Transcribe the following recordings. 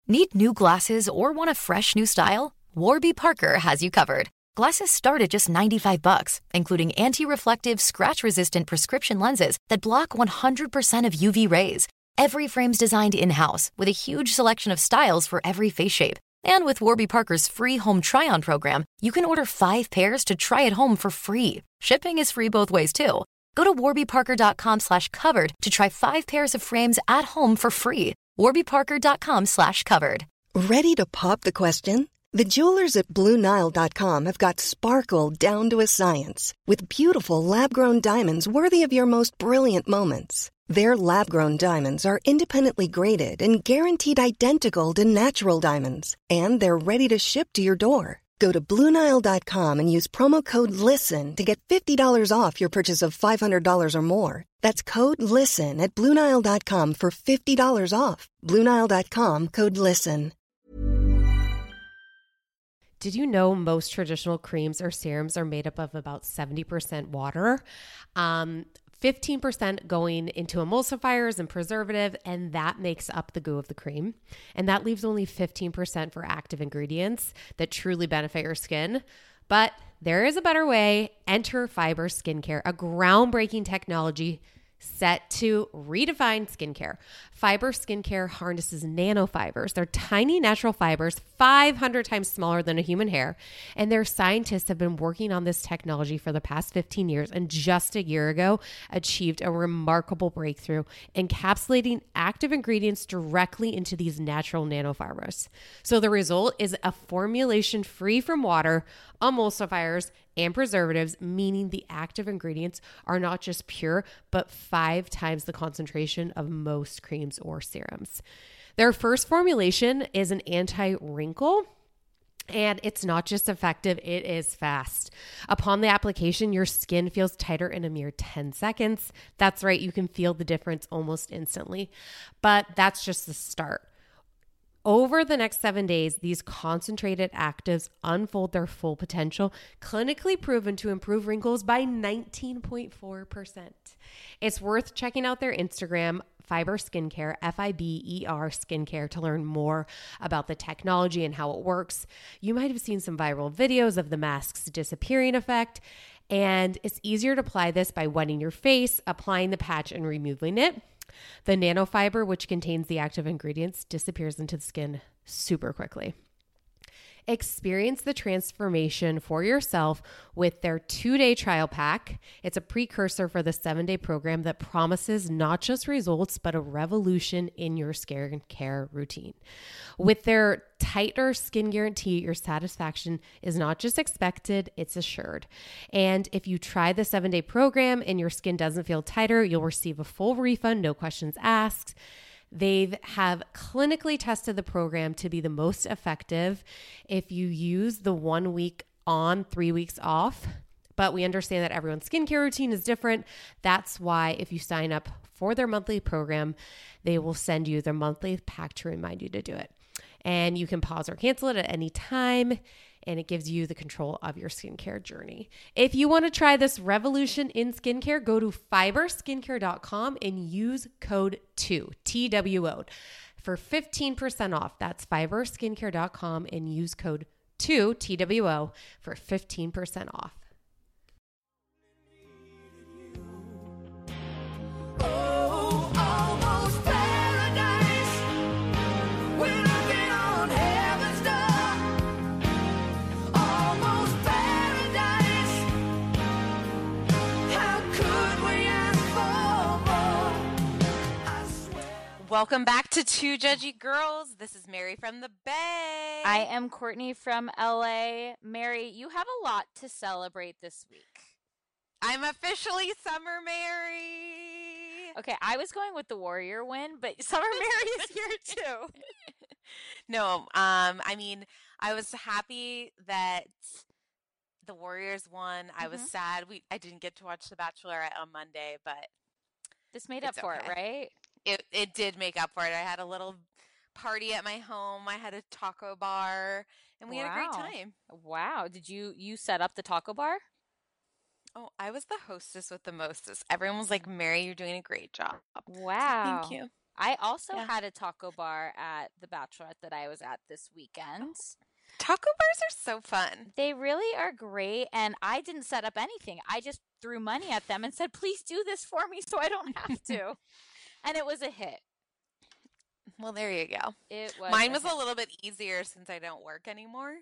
Need new glasses or want a fresh new style? Warby Parker has you covered. Glasses start at just $95, including anti-reflective, scratch-resistant prescription lenses that block 100% of UV rays. Every frame's designed in-house with a huge selection of styles for every face shape. And with Warby Parker's free home try-on program, you can order 5 pairs to try at home for free. Shipping is free both ways, too. Go to warbyparker.com/covered to try 5 pairs of frames at home for free. warbyparker.com/covered. Ready to pop the question? The jewelers at BlueNile.com have got sparkle down to a science with beautiful lab-grown diamonds worthy of your most brilliant moments. Their lab-grown diamonds are independently graded and guaranteed identical to natural diamonds, and they're ready to ship to your door. Go to BlueNile.com and use promo code LISTEN to get $50 off your purchase of $500 or more. That's code LISTEN at BlueNile.com for $50 off. BlueNile.com, code LISTEN. Did you know most traditional creams or serums are made up of about 70% water? 15% going into emulsifiers and preservative, and that makes up the goo of the cream. And that leaves only 15% for active ingredients that truly benefit your skin. But there is a better way. Enter Fiber Skincare, a groundbreaking technology set to redefine skincare. Fiber Skincare harnesses nanofibers. They're tiny natural fibers, 500 times smaller than a human hair. And their scientists have been working on this technology for the past 15 years and just a year ago achieved a remarkable breakthrough, encapsulating active ingredients directly into these natural nanofibers. So the result is a formulation free from water, emulsifiers, and preservatives, meaning the active ingredients are not just pure, but 5 times the concentration of most creams or serums. Their first formulation is an anti-wrinkle, and it's not just effective, it is fast. Upon the application, your skin feels tighter in a mere 10 seconds. That's right, you can feel the difference almost instantly. But that's just the start. Over the next 7 days, these concentrated actives unfold their full potential, clinically proven to improve wrinkles by 19.4%. It's worth checking out their Instagram, Fiber Skincare, Fiber Skincare, to learn more about the technology and how it works. You might have seen some viral videos of the mask's disappearing effect, and it's easier to apply this by wetting your face, applying the patch, and removing it. The nanofiber, which contains the active ingredients, disappears into the skin super quickly. Experience the transformation for yourself with their 2-day trial pack. It's a precursor for the 7-day program that promises not just results, but a revolution in your skincare routine. With their tighter skin guarantee, your satisfaction is not just expected, it's assured. And if you try the 7-day program and your skin doesn't feel tighter, you'll receive a full refund, no questions asked. They have clinically tested the program to be the most effective if you use the 1 week on, 3 weeks off. But we understand that everyone's skincare routine is different. That's why if you sign up for their monthly program, they will send you their monthly pack to remind you to do it. And you can pause or cancel it at any time, and it gives you the control of your skincare journey. If you want to try this revolution in skincare, go to fiberskincare.com and use code 2, TWO, for 15% off. That's fiberskincare.com and use code 2, TWO, for 15% off. Welcome back to Two Judgy Girls. This is Mary from the Bay. I am Courtney from LA. Mary, you have a lot to celebrate this week. I'm officially Summer Mary. Okay, I was going with the Warrior win, but Summer Mary is here too. No, I mean, I was happy that the Warriors won. I was sad I didn't get to watch The Bachelorette on Monday, but this made up for it, right? It did make up for it. I had a little party at my home. I had a taco bar, and we had a great time. Wow. Did you set up the taco bar? Oh, I was the hostess with the mostest. Everyone was like, Mary, you're doing a great job. Wow. Thank you. I also Yeah. had a taco bar at the Bachelorette that I was at this weekend. Taco bars are so fun. They really are great, and I didn't set up anything. I just threw money at them and said, please do this for me so I don't have to. And it was a hit. Well, there you go. It was Mine was a little bit easier since I don't work anymore.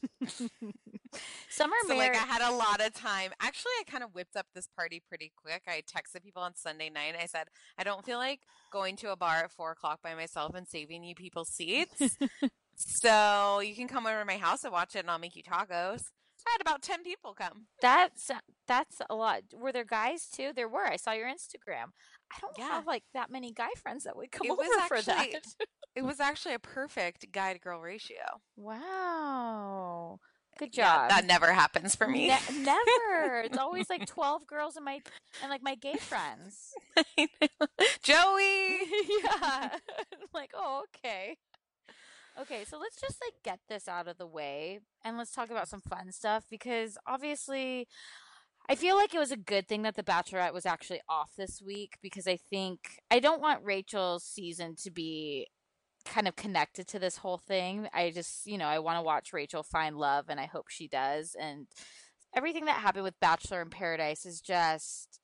Summer So, Mary. I had a lot of time. Actually, I kind of whipped up this party pretty quick. I texted people on Sunday night. I said, I don't feel like going to a bar at 4 o'clock by myself and saving you people's seats. So, you can come over to my house and watch it, and I'll make you tacos. I had about 10 people come. That's a lot. Were there guys too? There were. I saw your Instagram. I don't Yeah. have like that many guy friends that would come It over was for that. It was actually a perfect guy to girl ratio. Wow. Good Yeah, job. that never happens for me. Never. It's always like 12 girls and my gay friends. Joey. Yeah. Like, oh, okay. Okay, so let's just like get this out of the way and let's talk about some fun stuff because obviously I feel like it was a good thing that The Bachelorette was actually off this week because I don't want Rachel's season to be kind of connected to this whole thing. I just, I want to watch Rachel find love and I hope she does. And everything that happened with Bachelor in Paradise is just,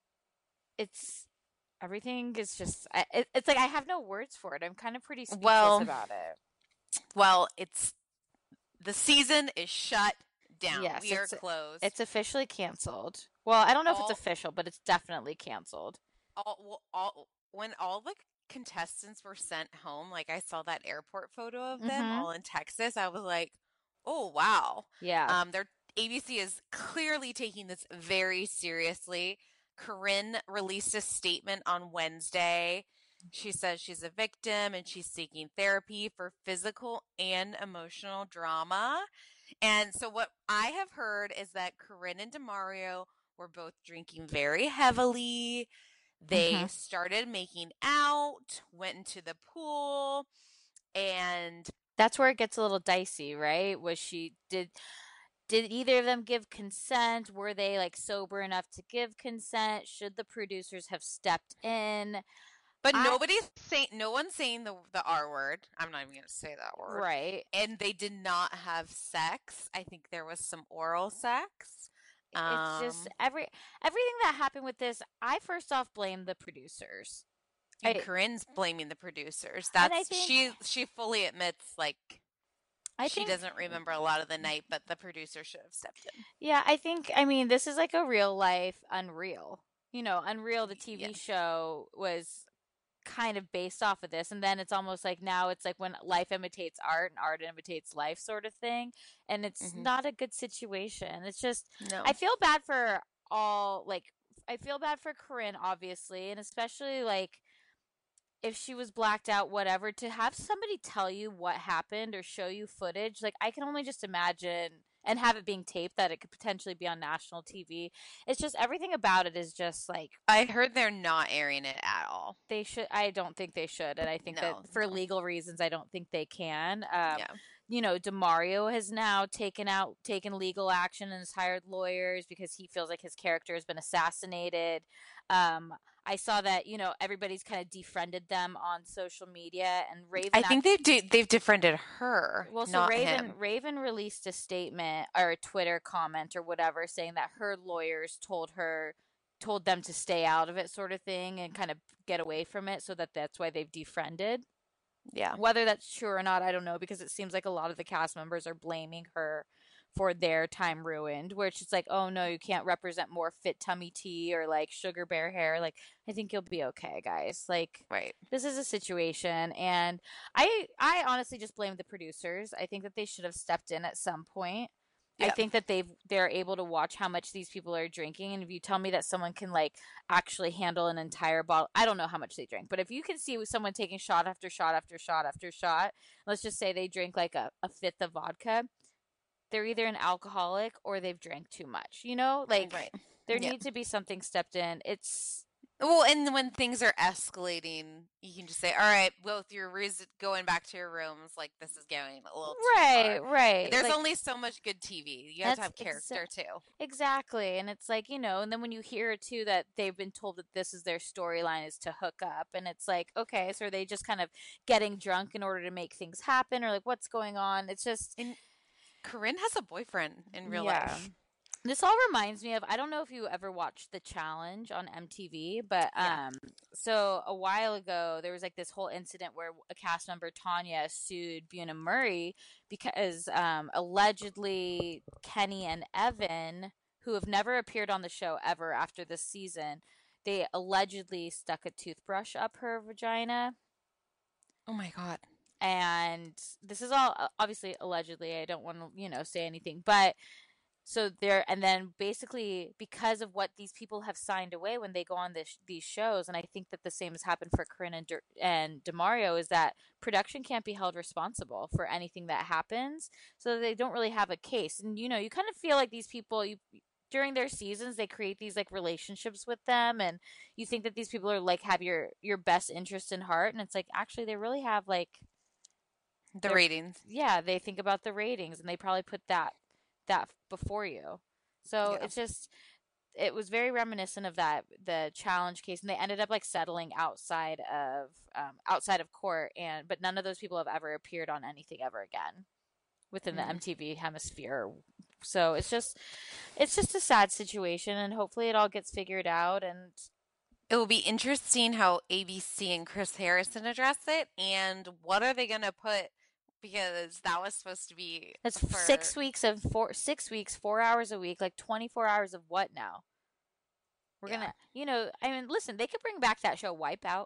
everything is just, it's like I have no words for it. I'm kind of pretty speechless about it. Well, the season is shut down. Yes, we are closed. It's officially canceled. Well, I don't know if it's official, but it's definitely canceled. When all the contestants were sent home, like I saw that airport photo of them all in Texas, I was like, oh wow. Yeah. ABC is clearly taking this very seriously. Corinne released a statement on Wednesday. She says she's a victim and she's seeking therapy for physical and emotional drama. And so what I have heard is that Corinne and DeMario were both drinking very heavily. They started making out, went into the pool, and that's where it gets a little dicey, right? Did either of them give consent? Were they like sober enough to give consent? Should the producers have stepped in? But no one's saying the R word. I'm not even going to say that word. Right. And they did not have sex. I think there was some oral sex. It's just everything that happened with this. I first off blame the producers. And Corinne's blaming the producers. She fully admits she doesn't remember a lot of the night, but the producer should have stepped in. Yeah, this is like a real life Unreal. Unreal, the TV show was kind of based off of this, and then it's almost like now it's like when life imitates art and art imitates life sort of thing, and it's not a good situation. It's just I feel bad for I feel bad for Corinne, obviously, and especially if she was blacked out, whatever, to have somebody tell you what happened or show you footage, I can only just imagine, and have it being taped, that it could potentially be on national TV. It's just everything about it is just I heard they're not airing it at all. They should. I don't think they should, and I think that for legal reasons, I don't think they can. DeMario has now taken legal action and has hired lawyers because he feels like his character has been assassinated. I saw that, everybody's kind of defriended them on social media, and Raven. I think they've defriended her. Well, so Raven released a statement or a Twitter comment or whatever saying that her lawyers told them to stay out of it, sort of thing, and kind of get away from it, so that's why they've defriended. Yeah. Whether that's true or not, I don't know, because it seems like a lot of the cast members are blaming her for their time ruined, where it's just like, oh no, you can't represent more fit tummy tea or sugar bear hair. I think you'll be okay, guys. Right. This is a situation, and I honestly just blame the producers. I think that they should have stepped in at some point. Yeah. I think that they're able to watch how much these people are drinking, and if you tell me that someone can actually handle an entire bottle, I don't know how much they drink, but if you can see someone taking shot after shot after shot after shot, let's just say they drink a fifth of vodka, they're either an alcoholic or they've drank too much. Right. There needs to be something stepped in. Well, and when things are escalating, you can just say, all right, both your going back to your rooms, like, this is going a little too far. Right. There's Like, only so much good TV. You have to have character, too. Exactly. And it's like, and then when you hear too that they've been told that this is their storyline is to hook up, and it's like, okay, so are they just kind of getting drunk in order to make things happen, or like what's going on? It's just. And Corinne has a boyfriend in real life. This all reminds me of, I don't know if you ever watched The Challenge on MTV, but so a while ago there was like this whole incident where a cast member, Tanya, sued Buena Murray because allegedly Kenny and Evan, who have never appeared on the show ever after this season, they allegedly stuck a toothbrush up her vagina. Oh my God. And this is all obviously allegedly. I don't want to, say anything, but so and then basically because of what these people have signed away when they go on these shows, and I think that the same has happened for Corinne and Demario, is that production can't be held responsible for anything that happens, so they don't really have a case. And you kind of feel like these people, during their seasons, they create these like relationships with them, and you think that these people are like have your best interest in heart, and it's like actually they really have like the ratings. Yeah, they think about the ratings, and they probably put that before you. So it was very reminiscent of the challenge case, and they ended up like settling outside of court, but none of those people have ever appeared on anything ever again within the MTV hemisphere. So it's just a sad situation, and hopefully it all gets figured out. And it will be interesting how ABC and Chris Harrison address it, and what are they going to put, because that was supposed to be. That's 6 weeks, 4 hours a week, like 24 hours of what now? We're going to, I mean, listen, they could bring back that show Wipeout.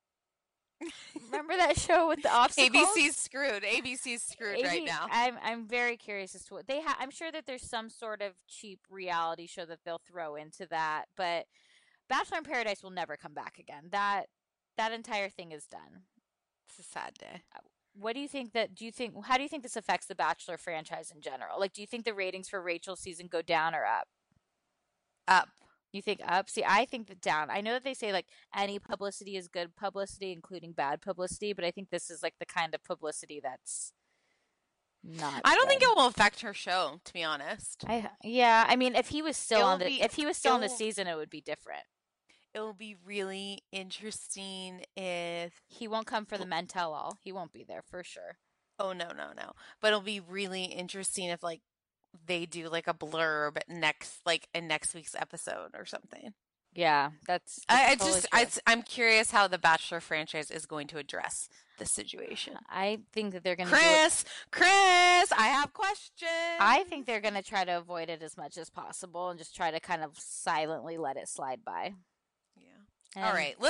Remember that show with the obstacles? ABC's screwed right now. I'm very curious as to what they have. I'm sure that there's some sort of cheap reality show that they'll throw into that, but Bachelor in Paradise will never come back again. That entire thing is done. It's a sad day. What do you think how do you think this affects the Bachelor franchise in general? Like, do you think the ratings for Rachel's season go down or up? Up. You think up? See, I think that down. I know that they say like any publicity is good publicity, including bad publicity, but I think this is like the kind of publicity that's not. I don't think it will affect her show, to be honest. I mean, if he was still on the season, it would be different. It will be really interesting if he won't come for the men tell all. He won't be there for sure. Oh no. But it'll be really interesting if like they do like a blurb next week's episode or something. Yeah, that's I'm curious how the Bachelor franchise is going to address the situation. I think that they're going to Chris, I have questions. I think they're going to try to avoid it as much as possible and just try to kind of silently let it slide by. Yeah. All right.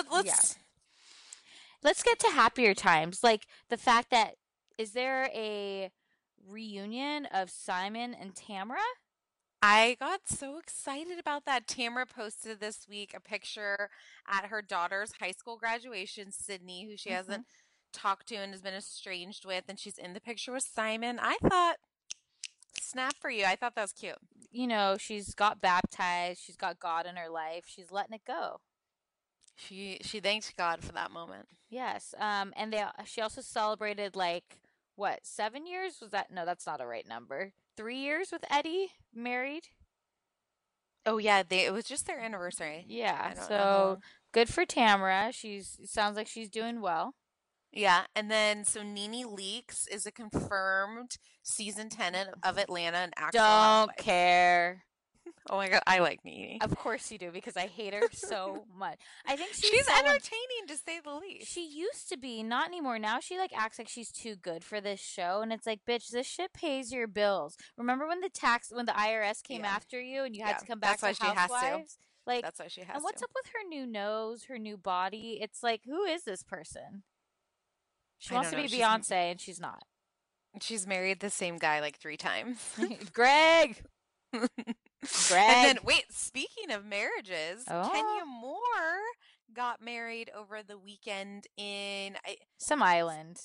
Let's get to happier times. Like the fact that, is there a reunion of Simon and Tamra? I got so excited about that. Tamra posted this week a picture at her daughter's high school graduation, Sydney, who she hasn't talked to and has been estranged with, and she's in the picture with Simon. I thought, snap for you. I thought that was cute. She's got baptized. She's got God in her life. She's letting it go. She thanked God for that moment. Yes. And she also celebrated 7 years? Was that? No, that's not a right number. 3 years with Eddie married. Oh yeah, it was just their anniversary. Yeah. So good for Tamra. Sounds like she's doing well. Yeah, and then so Nene Leakes is a confirmed season 10 of Atlanta and actual housewife. Don't care. Oh my God, I like Nene. Of course you do, because I hate her so much. I think she's entertaining, to say the least. She used to be, not anymore. Now she acts like she's too good for this show, and it's like, bitch, this shit pays your bills. Remember when the IRS came after you and you had to come back to Housewives? That's why she has to. And what's up with her new nose, her new body? It's like, who is this person? She wants to be Beyonce, and she's not. She's married the same guy 3 times. Greg! And then, wait, speaking of marriages, Kenya Moore got married over the weekend in some island.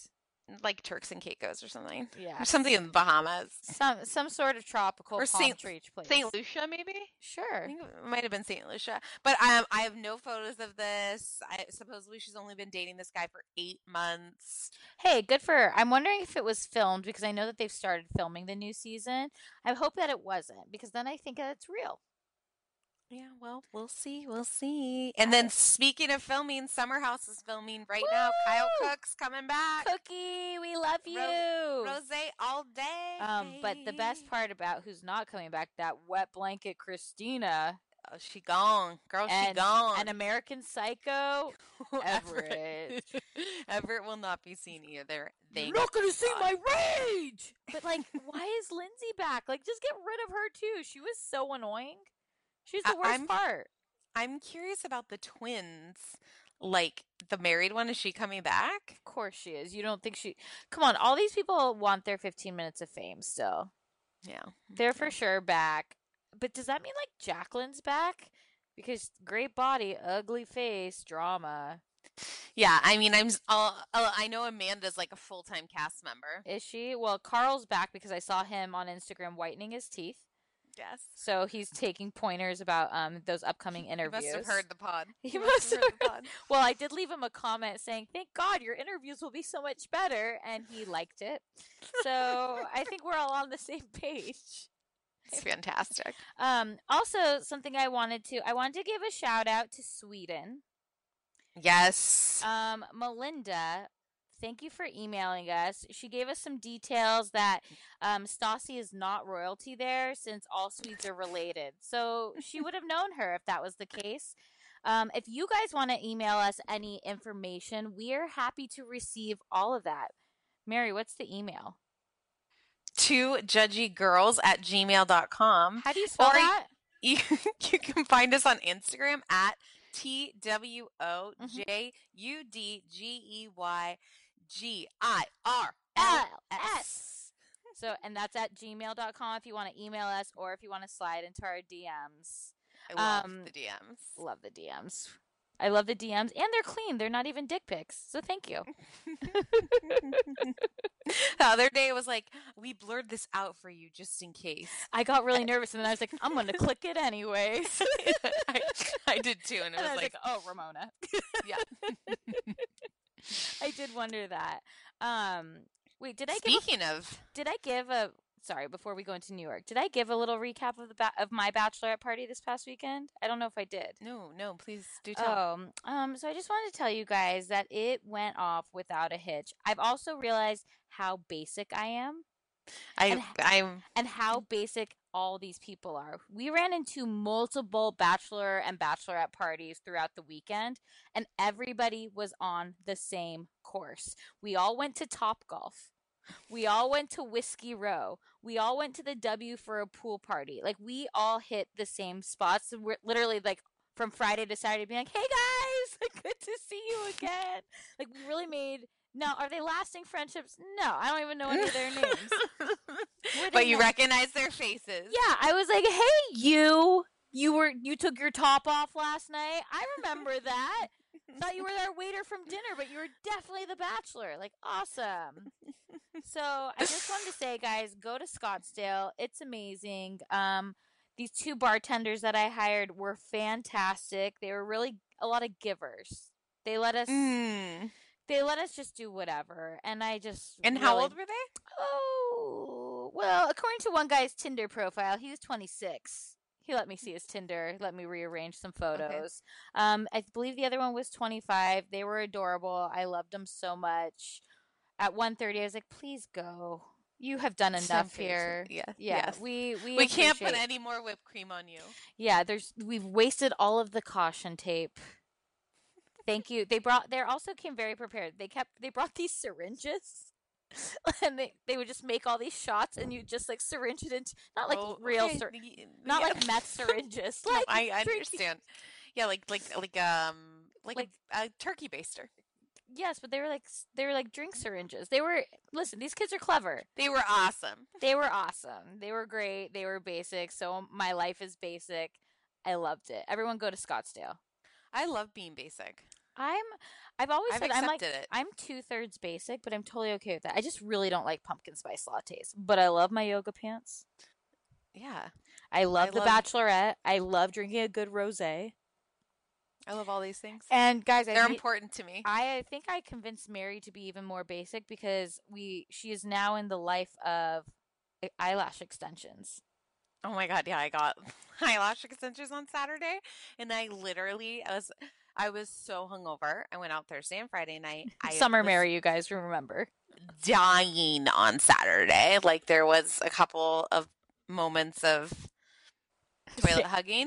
like Turks and Caicos or something. Yeah. Or something in the Bahamas. Some sort of tropical Or palm tree place. St. Lucia, maybe? I Sure. think it might have been St. Lucia. But I have no photos of this. Supposedly she's only been dating this guy for 8 months. Hey, good for her. I'm wondering if it was filmed because I know that they've started filming the new season. I hope that it wasn't because then I think that it's real. Yeah, well, we'll see. We'll see. And then speaking of filming, Summer House is filming right now. Kyle Cook's coming back. Cookie, we love you. Rosé all day. But the best part about who's not coming back, that wet blanket Christina. Oh, she gone. Girl, she gone. An American Psycho, Everett. Everett will not be seen either. You're not going to see my rage! But, like, why is Lindsay back? Like, just get rid of her, too. She was so annoying. She's the worst part. I'm curious about the twins. Like, the married one, is she coming back? Of course she is. You don't think she... Come on, all these people want their 15 minutes of fame still. Yeah. They're for sure back. But does that mean, like, Jacqueline's back? Because great body, ugly face, drama. Yeah, I mean, I know Amanda's, like, a full-time cast member. Is she? Well, Carl's back because I saw him on Instagram whitening his teeth. Yes. So he's taking pointers about those upcoming interviews. He must have heard the pod. He must have heard the pod. Well, I did leave him a comment saying, "Thank God your interviews will be so much better," and he liked it. So I think we're all on the same page. It's fantastic. Also, something I wanted to give a shout out to Sweden. Yes. Melinda, thank you for emailing us. She gave us some details that Stassi is not royalty there since all Swedes are related. So she would have known her if that was the case. If you guys want to email us any information, we are happy to receive all of that. Mary, what's the email? 2judgygirls@gmail.com. How do you spell that? You can find us on Instagram at TWOJUDGEYGIRLS. So, and that's at gmail.com if you want to email us or if you want to slide into our DMs. I love the DMs. Love the DMs. I love the DMs, and they're clean. They're not even dick pics, so thank you. The other day it was like, we blurred this out for you just in case. I got really nervous, and then I was like, I'm going to click it anyways. I did too, and it was like, oh, Ramona. Yeah. I did wonder that. Wait, did I give a sorry, before we go into New York, did I give a little recap of my bachelorette party this past weekend? I don't know if I did. No, please do tell. So I just wanted to tell you guys that it went off without a hitch. I've also realized how basic I am. And how basic all these people are. We ran into multiple bachelor and bachelorette parties throughout the weekend, and everybody was on the same course. We all went to Topgolf. We all went to Whiskey Row. We all went to the W for a pool party. Like, we all hit the same spots. We're literally, like, from Friday to Saturday being like, hey, guys, good to see you again. Like, we really made... Now, are they lasting friendships? No, I don't even know any of their names. But you recognize their faces. Yeah, I was like, hey, you took your top off last night. I remember that. Thought you were their waiter from dinner, but you were definitely the bachelor. Like, awesome. So I just wanted to say, guys, go to Scottsdale. It's amazing. These two bartenders that I hired were fantastic. They were really a lot of givers. They let us just do whatever. And I just And how old were they? Oh, well, according to one guy's Tinder profile, he was 26. He let me see his Tinder, let me rearrange some photos. Okay. I believe the other one was 25. They were adorable. I loved them so much. At 1:30, I was like, please go. You have done enough here. Yeah. Yes. We can't put any more whipped cream on you. Yeah, we've wasted all of the caution tape. Thank you. They also came very prepared. They brought these syringes. And they would just make all these shots, and you just like syringe it into not like not like meth syringes. Like no, I understand. Yeah, like a turkey baster. Yes, but they were like drink syringes. Listen, these kids are clever. They were awesome. They were awesome. They were great. They were basic. So my life is basic. I loved it. Everyone go to Scottsdale. I love being basic. I've always I've said I'm like accepted it. I'm 2/3 basic, but I'm totally okay with that. I just really don't like pumpkin spice lattes, but I love my yoga pants. Yeah. I love The Bachelorette. I love drinking a good rosé. I love all these things. And guys, they're important to me. I think I convinced Mary to be even more basic because she is now in the life of eyelash extensions. Oh my God, yeah, I got eyelash extensions on Saturday, and I was so hungover. I went out Thursday and Friday night. Summer Mary, you guys remember. Dying on Saturday. Like, there was a couple of moments of toilet hugging.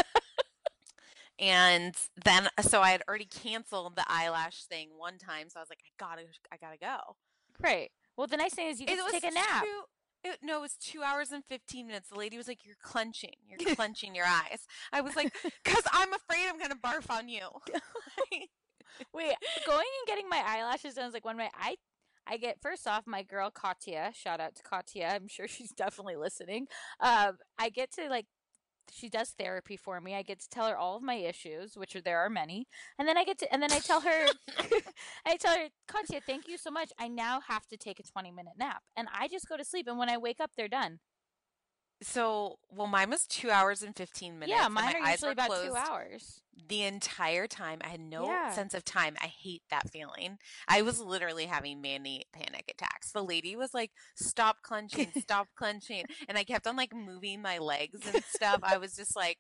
And then, so I had already canceled the eyelash thing one time, so I was like, I gotta go. Great. Well, the nice thing is you get to take a nap. It was 2 hours and 15 minutes. The lady was like, you're clenching your eyes. I was like, because I'm afraid I'm going to barf on you. Wait, going and getting my eyelashes done is like I get, first off, my girl Katya, shout out to Katya, I'm sure she's definitely listening. I get to she does therapy for me. I get to tell her all of my issues, which there are many. And then I tell her, Katya, thank you so much. I now have to take a 20-minute nap. And I just go to sleep. And when I wake up, they're done. So, mine was 2 hours and 15 minutes. Yeah, mine are usually about 2 hours. The entire time. I had no sense of time. I hate that feeling. I was literally having many panic attacks. The lady was like, stop clenching, stop clenching. And I kept on moving my legs and stuff. I was just like,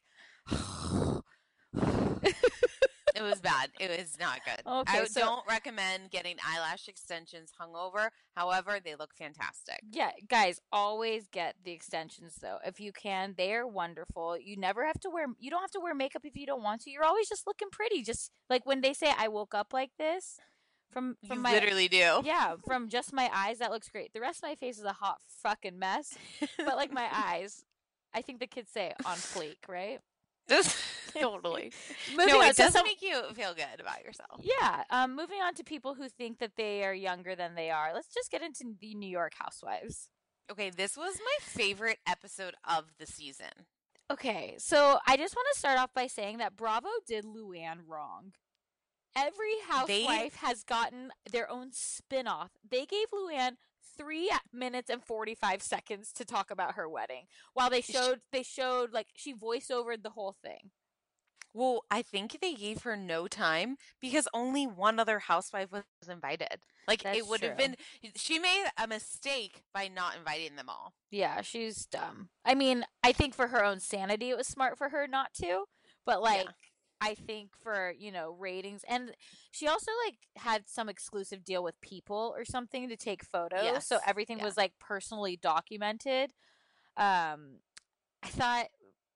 it was bad. It was not good. Okay, I don't recommend getting eyelash extensions hungover. However, they look fantastic. Yeah, guys, always get the extensions though. If you can, they are wonderful. You don't have to wear makeup if you don't want to. You're always just looking pretty. Just like when they say I woke up like this from you my literally do. Yeah, from just my eyes, that looks great. The rest of my face is a hot fucking mess. But my eyes, I think the kids say on fleek, right? Totally. It does make you feel good about yourself. Yeah. Moving on to people who think that they are younger than they are. Let's just get into the New York Housewives. Okay, this was my favorite episode of the season. Okay, so I just want to start off by saying that Bravo did Luann wrong. Every housewife has gotten their own spin-off. They gave Luann 3 minutes and 45 seconds to talk about her wedding, while they showed she voice overed the whole thing. Well, I think they gave her no time because only one other housewife was invited. It would have been, she made a mistake by not inviting them all. Yeah, she's dumb. I mean, I think for her own sanity, it was smart for her not to, but I think for, ratings, and she also had some exclusive deal with People or something to take photos. Yes. So everything was personally documented. I thought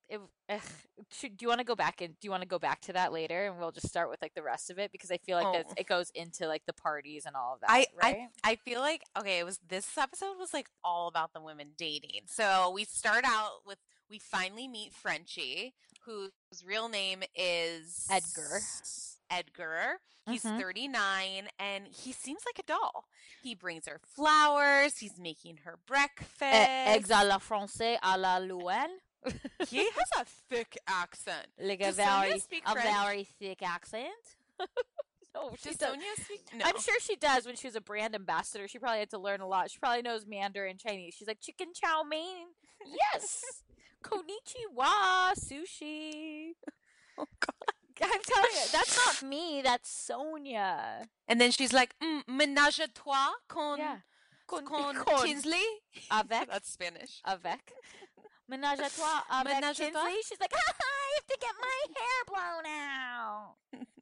do you want to go back to that later, and we'll just start with the rest of it, because I feel like it goes into the parties and all of that. I feel like, okay, this episode was all about the women dating. So we start out with, we finally meet Frenchie, whose real name is Edgar. He's 39, and he seems like a doll. He brings her flowers. He's making her breakfast. Eggs à la française à la Luann. He has a thick accent. A very thick accent. No, does Sonia speak? No. I'm sure she does. When she was a brand ambassador, she probably had to learn a lot. She probably knows Mandarin Chinese. She's like, chicken chow mein. Yes. Konnichiwa, sushi. Oh, God. I'm telling you, that's not me. That's Sonia. And then she's like, ménage à trois con Kinsley. Avec. That's Spanish. Avec. Ménage à trois avec Kinsley. She's like, I have to get my hair blown out.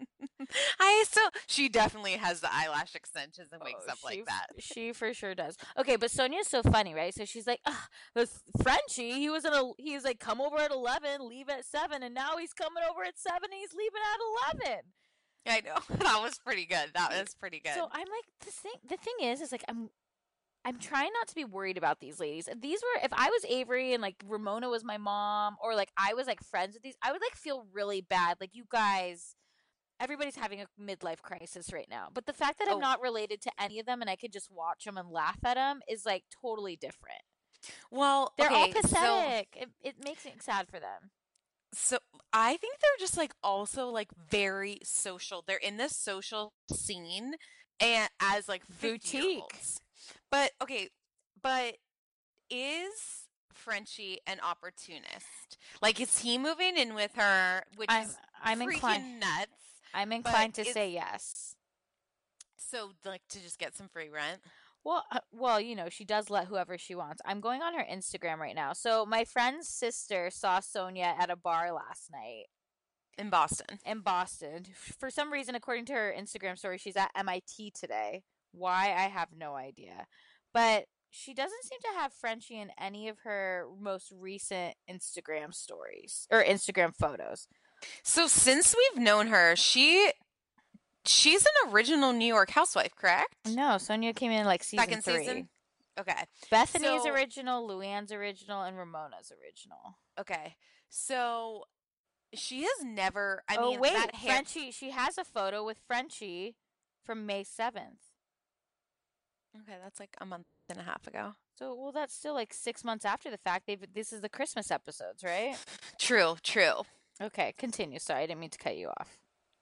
She definitely has the eyelash extensions and wakes up like that. She for sure does. Okay, but Sonia's so funny, right? So she's like, with Frenchie, he's come over at 11, leave at 7, and now he's coming over at 7 and he's leaving at 11. I know. That was pretty good. So I'm like, the thing is I'm trying not to be worried about these ladies. If I was Avery and Ramona was my mom, or I was friends with these, I would feel really bad. You guys, everybody's having a midlife crisis right now. But the fact that I'm not related to any of them and I could just watch them and laugh at them is totally different. Well, they're all pathetic. It makes me sad for them. So I think they're just like also like very social. They're in this social scene and as like Boutique. 50-year-olds. But okay, but is Frenchie an opportunist? Like, is he moving in with her, which I'm is I'm freaking inclined nuts? I'm But inclined to it's say yes. so like to just get some free rent Well, you know, she does let whoever she wants. I'm going on her Instagram right now. So my friend's sister saw Sonia at a bar last night in Boston. in Boston. For some reason, according to her Instagram story, she's at MIT today. Why, I have no idea. But she doesn't seem to have Frenchie in any of her most recent Instagram stories or Instagram photos. So since we've known her, she's an original New York housewife, correct? No, Sonia came in like season Second 3. season? Okay. Bethany's So- original, Luann's original, and Ramona's original. Okay. So she has never, I Oh mean, wait, that hair. Frenchie. She has a photo with Frenchie from May 7th. Okay, that's like a month and a half ago. So well, that's still like 6 months after the fact. This is the Christmas episodes, right? True. Okay, continue. Sorry, I didn't mean to cut you off.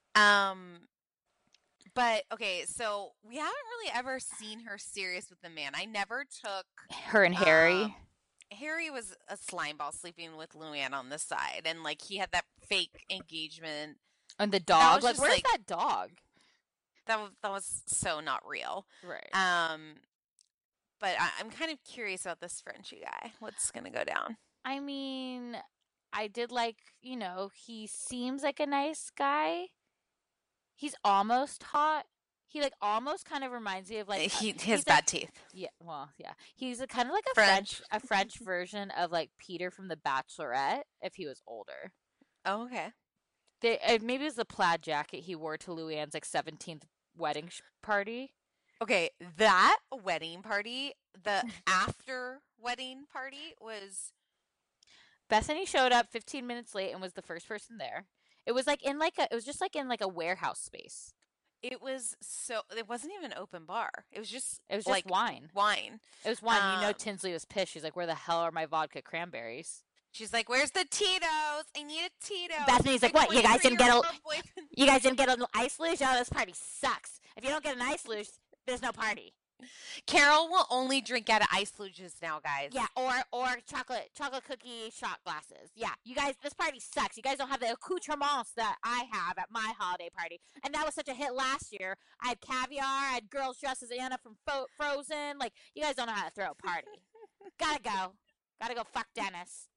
But okay, so we haven't really ever seen her serious with the man. I never took Her and Harry. Harry was a slimeball sleeping with Luann on the side, and like he had that fake engagement. And the dog. was Like, just, where's like- that dog? That was so not real. Right. But I'm kind of curious about this Frenchie guy. What's gonna go down? I mean, I did like, you know, he seems like a nice guy. He's almost hot. He like almost kind of reminds me of like He he's has like- bad teeth. Yeah, well, yeah. He's a kind of like a French. French version of like Peter from The Bachelorette if he was older. Oh, okay. Maybe it was the plaid jacket he wore to Luann's like 17th wedding party. Okay, that wedding party, the after wedding party was Bethany showed up 15 minutes late and was the first person there. It was like in like a it was just like in like a warehouse space. it wasn't even an open bar. It was just Like wine. Wine. It was wine. You know, Um, Tinsley was pissed. She's like, "Where the hell are my vodka cranberries?" She's like, "Where's the Tito's? I need a Tito." Bethany's like, My "What? You guys didn't get a 23-year-old boyfriend." you guys didn't get an ice luge? Oh, this party sucks. If you don't get an ice luge, there's no party." Carol will only drink out of ice luges now, guys. Yeah, or chocolate cookie shot glasses. Yeah, you guys, this party sucks. You guys don't have the accoutrements that I have at my holiday party. And that was such a hit last year. I had caviar. I had girls dressed as Anna from Frozen. Like, you guys don't know how to throw a party. Gotta go. Gotta go fuck Dennis.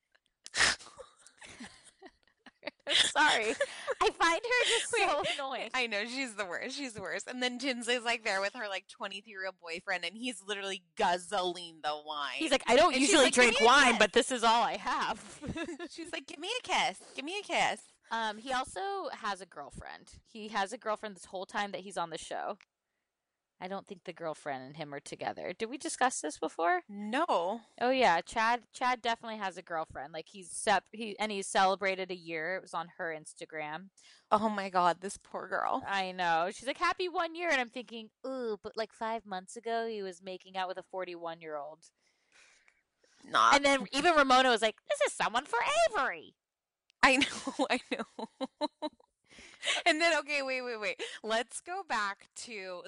Sorry. I find her just so annoying. I know, she's the worst. She's the worst. And then Tinsley's like there with her like 23-year-old boyfriend, and he's literally guzzling the wine. He's like, I don't And she's usually like, "Give drink me a wine, kiss." but this is all I have. She's like, "Give me a kiss. Give me a kiss." He also has a girlfriend. He has a girlfriend this whole time that he's on the show. I don't think the girlfriend and him are together. Did we discuss this before? No. Oh yeah, Chad definitely has a girlfriend. Like he's celebrated a year. It was on her Instagram. Oh my God, this poor girl. I know. She's like, happy 1 year, and I'm thinking, ooh, but like 5 months ago he was making out with a 41-year-old. Not. And then even Ramona was like, this is someone for Avery. I know. I know. And then okay, wait. Let's go back to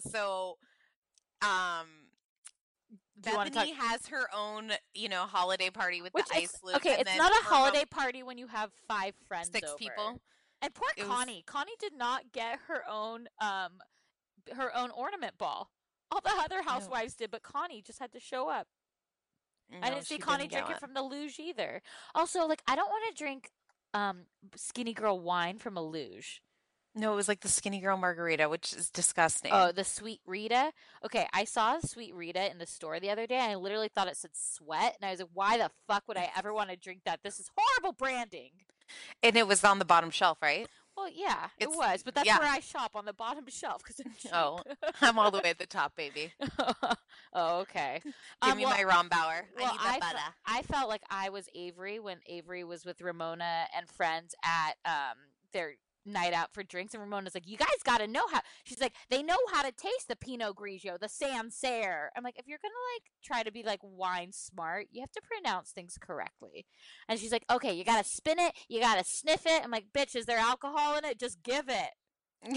Do you wanna Bethany has her own, holiday party with Which the ice luge. okay, and it's then not a Ramona- holiday party when you have 5 friends 6 over. people. And poor It was- Connie. Connie did not get her own ornament ball. All the other housewives did, but Connie just had to show up. I No, didn't see she Connie get drinking one. from the luge either. Also, like, I don't want to drink skinny girl wine from a luge. No, it was like the skinny girl margarita, which is disgusting. Oh, the Sweet Rita. Okay, I saw Sweet Rita in the store the other day, and I literally thought it said sweat, and I was like, why the fuck would I ever want to drink that? This is horrible branding. And it was on the bottom shelf, right? Well, yeah, it It's- was, but that's yeah. where I shop, on the bottom shelf, because I'm cheap. Oh, I'm all the way at the top, baby. Oh, okay. Give me well- my Rombauer. Well, I need that butter. I felt like I was Avery when Avery was with Ramona and friends at their night out for drinks, and Ramona's like, you guys got to know how. She's like, they know how to taste the Pinot Grigio, the Sancerre. I'm like, if you're gonna like try to be like wine smart, you have to pronounce things correctly. And she's like, okay, you gotta spin it, you gotta sniff it. I'm like, bitch, is there alcohol in it? Just give it.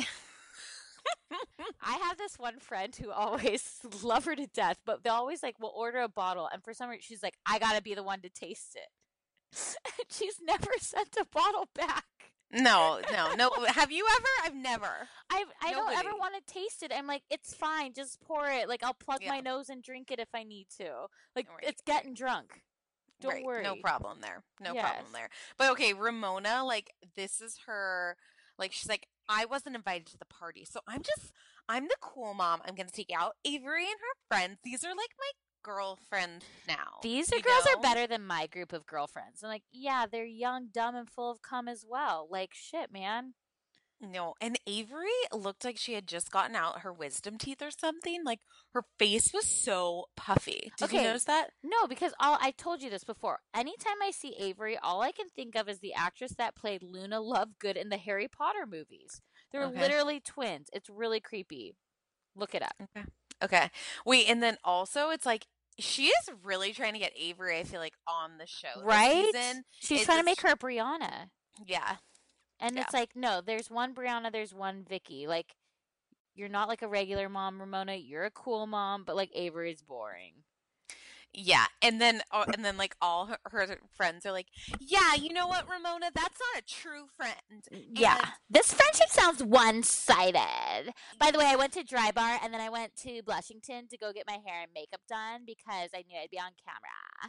I have this one friend who always love her to death, but they always like will order a bottle, and for some reason she's like, I gotta be the one to taste it. She's never sent a bottle back. No. Have you ever? I've never. I don't ever want to taste it. I'm like, it's fine, just pour it. Like, I'll plug my nose and drink it if I need to. Like, it's getting drunk. Don't worry. No problem there. No problem there. But okay, Ramona, like, this is her. Like, she's like, I wasn't invited to the party, so I'm the cool mom. I'm gonna take out Avery and her friends. These are like my girlfriend now. These girls are better than my group of girlfriends. I'm like, yeah, they're young, dumb, and full of cum as well. Like, shit, man. No, and Avery looked like she had just gotten out her wisdom teeth or something. Like, her face was so puffy. Did you notice that? No, because I told you this before. Anytime I see Avery, all I can think of is the actress that played Luna Lovegood in the Harry Potter movies. They're literally twins. It's really creepy. Look it up. Okay. Wait, and then also it's like, she is really trying to get Avery, I feel like, on the show. Right? She's trying to make her Brianna. Yeah. And it's like, no, there's one Brianna, there's one Vicky. Like, you're not like a regular mom, Ramona. You're a cool mom, but like Avery's boring. Yeah, and then like all her friends are like, yeah, you know what, Ramona, that's not a true friend. Yeah, this friendship sounds one-sided. By the way, I went to Dry Bar, and then I went to Blushington to go get my hair and makeup done because I knew I'd be on camera.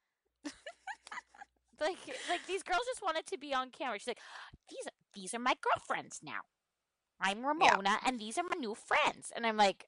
like these girls just wanted to be on camera. She's like, these are my girlfriends now. I'm Ramona, and these are my new friends. And I'm like,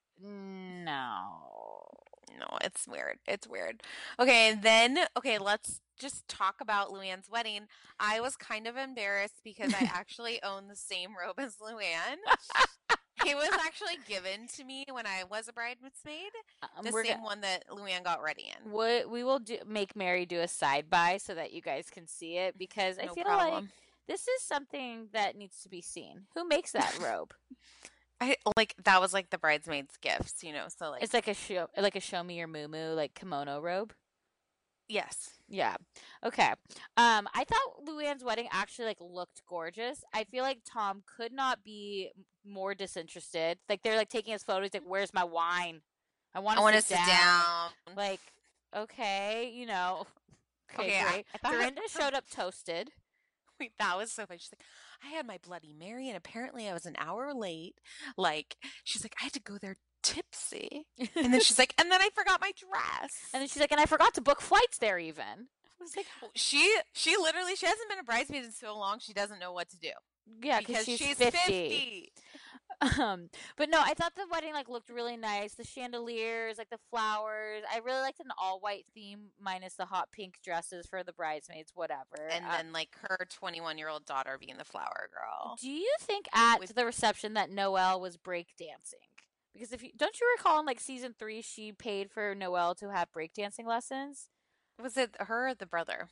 no, it's weird. It's weird. Okay, then let's just talk about Luann's wedding. I was kind of embarrassed because I actually own the same robe as Luann. It was actually given to me when I was a bridesmaid. The same one that Luann got ready in. We will make Mary do a side by so that you guys can see it, because I feel like this is something that needs to be seen. Who makes that robe? That was like the bridesmaids' gifts, So like it's like a show me your muumuu, like kimono robe. Yes. Yeah. Okay. I thought Luann's wedding actually like looked gorgeous. I feel like Tom could not be more disinterested. Like, they're like taking his photos. Like, where's my wine? I want to sit down. Like, okay, Okay, great. Dorinda showed up toasted. Wait, that was so funny. She's like, I had my Bloody Mary, and apparently I was an hour late. Like, she's like, I had to go there tipsy. And then she's like, and then I forgot my dress. And then she's like, and I forgot to book flights there even. I was like, she hasn't been a bridesmaid in so long, she doesn't know what to do. Yeah, because she's 50. But no, I thought the wedding like looked really nice. The chandeliers, like the flowers. I really liked an all white theme minus the hot pink dresses for the bridesmaids, whatever. And then like her 21-year-old daughter being the flower girl. Do you think at the reception that Noelle was breakdancing? Because don't you recall in like season 3 she paid for Noelle to have breakdancing lessons? Was it her or the brother?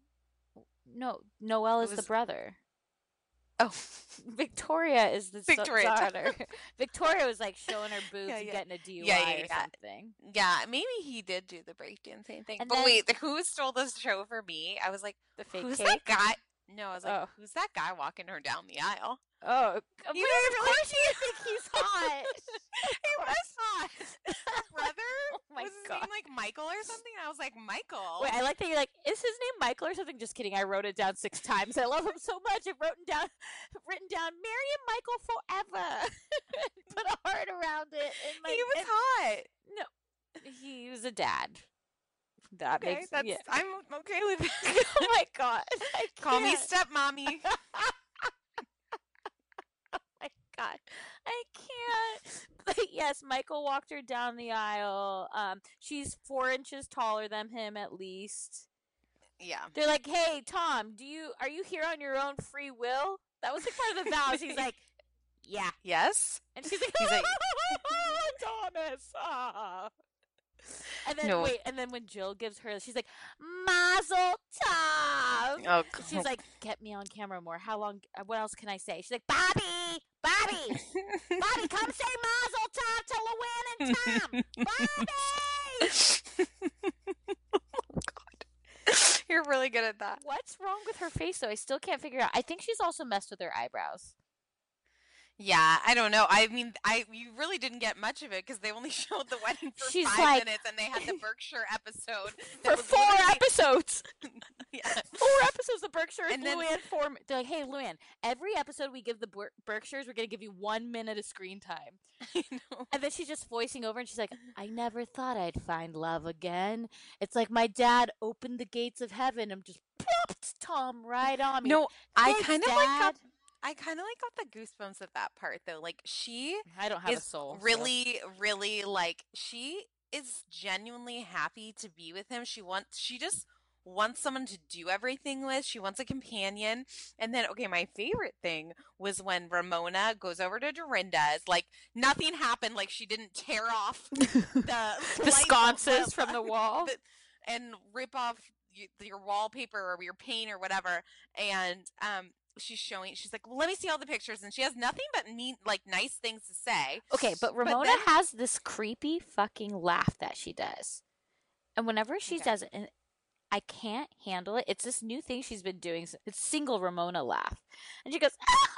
No, Noelle is the brother. Oh, Victoria is the daughter. Victoria was like showing her boobs and getting a DUI or something. Yeah, maybe he did do the breakdancing thing. But wait, who stole this show for me? I was like, who's that guy? No, I was like, who's that guy walking her down the aisle? Oh, of course you think he's hot. He was hot. Her brother was his name like Michael or something? I was like, Michael. Wait, I like that you're like, is his name Michael or something? Just kidding. I wrote it down 6 times. I love him so much. I've written down Mary and Michael forever. Put a heart around it. He was hot. No, he was a dad. I'm okay with it. Oh my God. Call me stepmommy. God, I can't. But yes, Michael walked her down the aisle. She's 4 inches taller than him at least. Yeah. They're like, hey, Tom, are you here on your own free will? That was like part of the vows. He's like, yeah. Yes. And she's like, Thomas. And then No. and then when Jill gives her, she's like, Mazel tov. Oh, She's like, get me on camera more. How long? What else can I say? She's like, Bobby, Bobby, come say Mazel tov to Luann and Tom. Bobby. You're really good at that. What's wrong with her face though? I still can't figure out. I think she's also messed with her eyebrows. Yeah, I don't know. I mean, you really didn't get much of it because they only showed the wedding for She's 5 like- minutes, and they had the Berkshire episode For that was 4 literally- episodes. Yeah. 4 episodes of Berkshire And then- Luann form. They're like, hey, Luann, every episode we give the Berkshires, we're going to give you 1 minute of screen time. I know. And then she's just voicing over and she's like, I never thought I'd find love again. It's like my dad opened the gates of heaven and just plopped Tom right on me. No, I Thanks, kind of Dad. got the goosebumps at that part though. Like she I don't have a is soul. so- really, really like she is genuinely happy to be with him. She just wants someone to do everything with. She wants a companion. And then, okay, my favorite thing was when Ramona goes over to Dorinda's. Like nothing happened. Like she didn't tear off the sconces from the wall. and rip off your wallpaper or your paint or whatever. And she's like, well, let me see all the pictures, and she has nothing but nice things to say. Okay, but Ramona then- has this creepy fucking laugh that she does. And whenever she Okay. does it, and I can't handle it. It's this new thing she's been doing. It's single Ramona laugh. And she goes,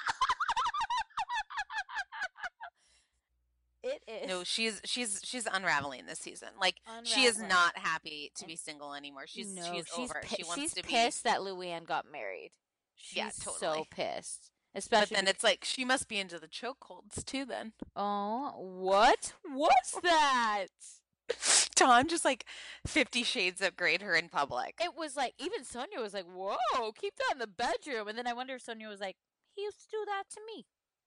it is. No, she's unraveling this season. Like she is not happy to be single anymore. She's over it. She wants she's to be. pissed that Luann got married. She's Yeah, so totally. pissed. But Especially then it's like she must be into the chokeholds too. Then oh, what? What's that? Tom just like 50 Shades of grayed her in public. It was like, even Sonia was like, whoa, keep that in the bedroom. And then I wonder if Sonia was like, he used to do that to me.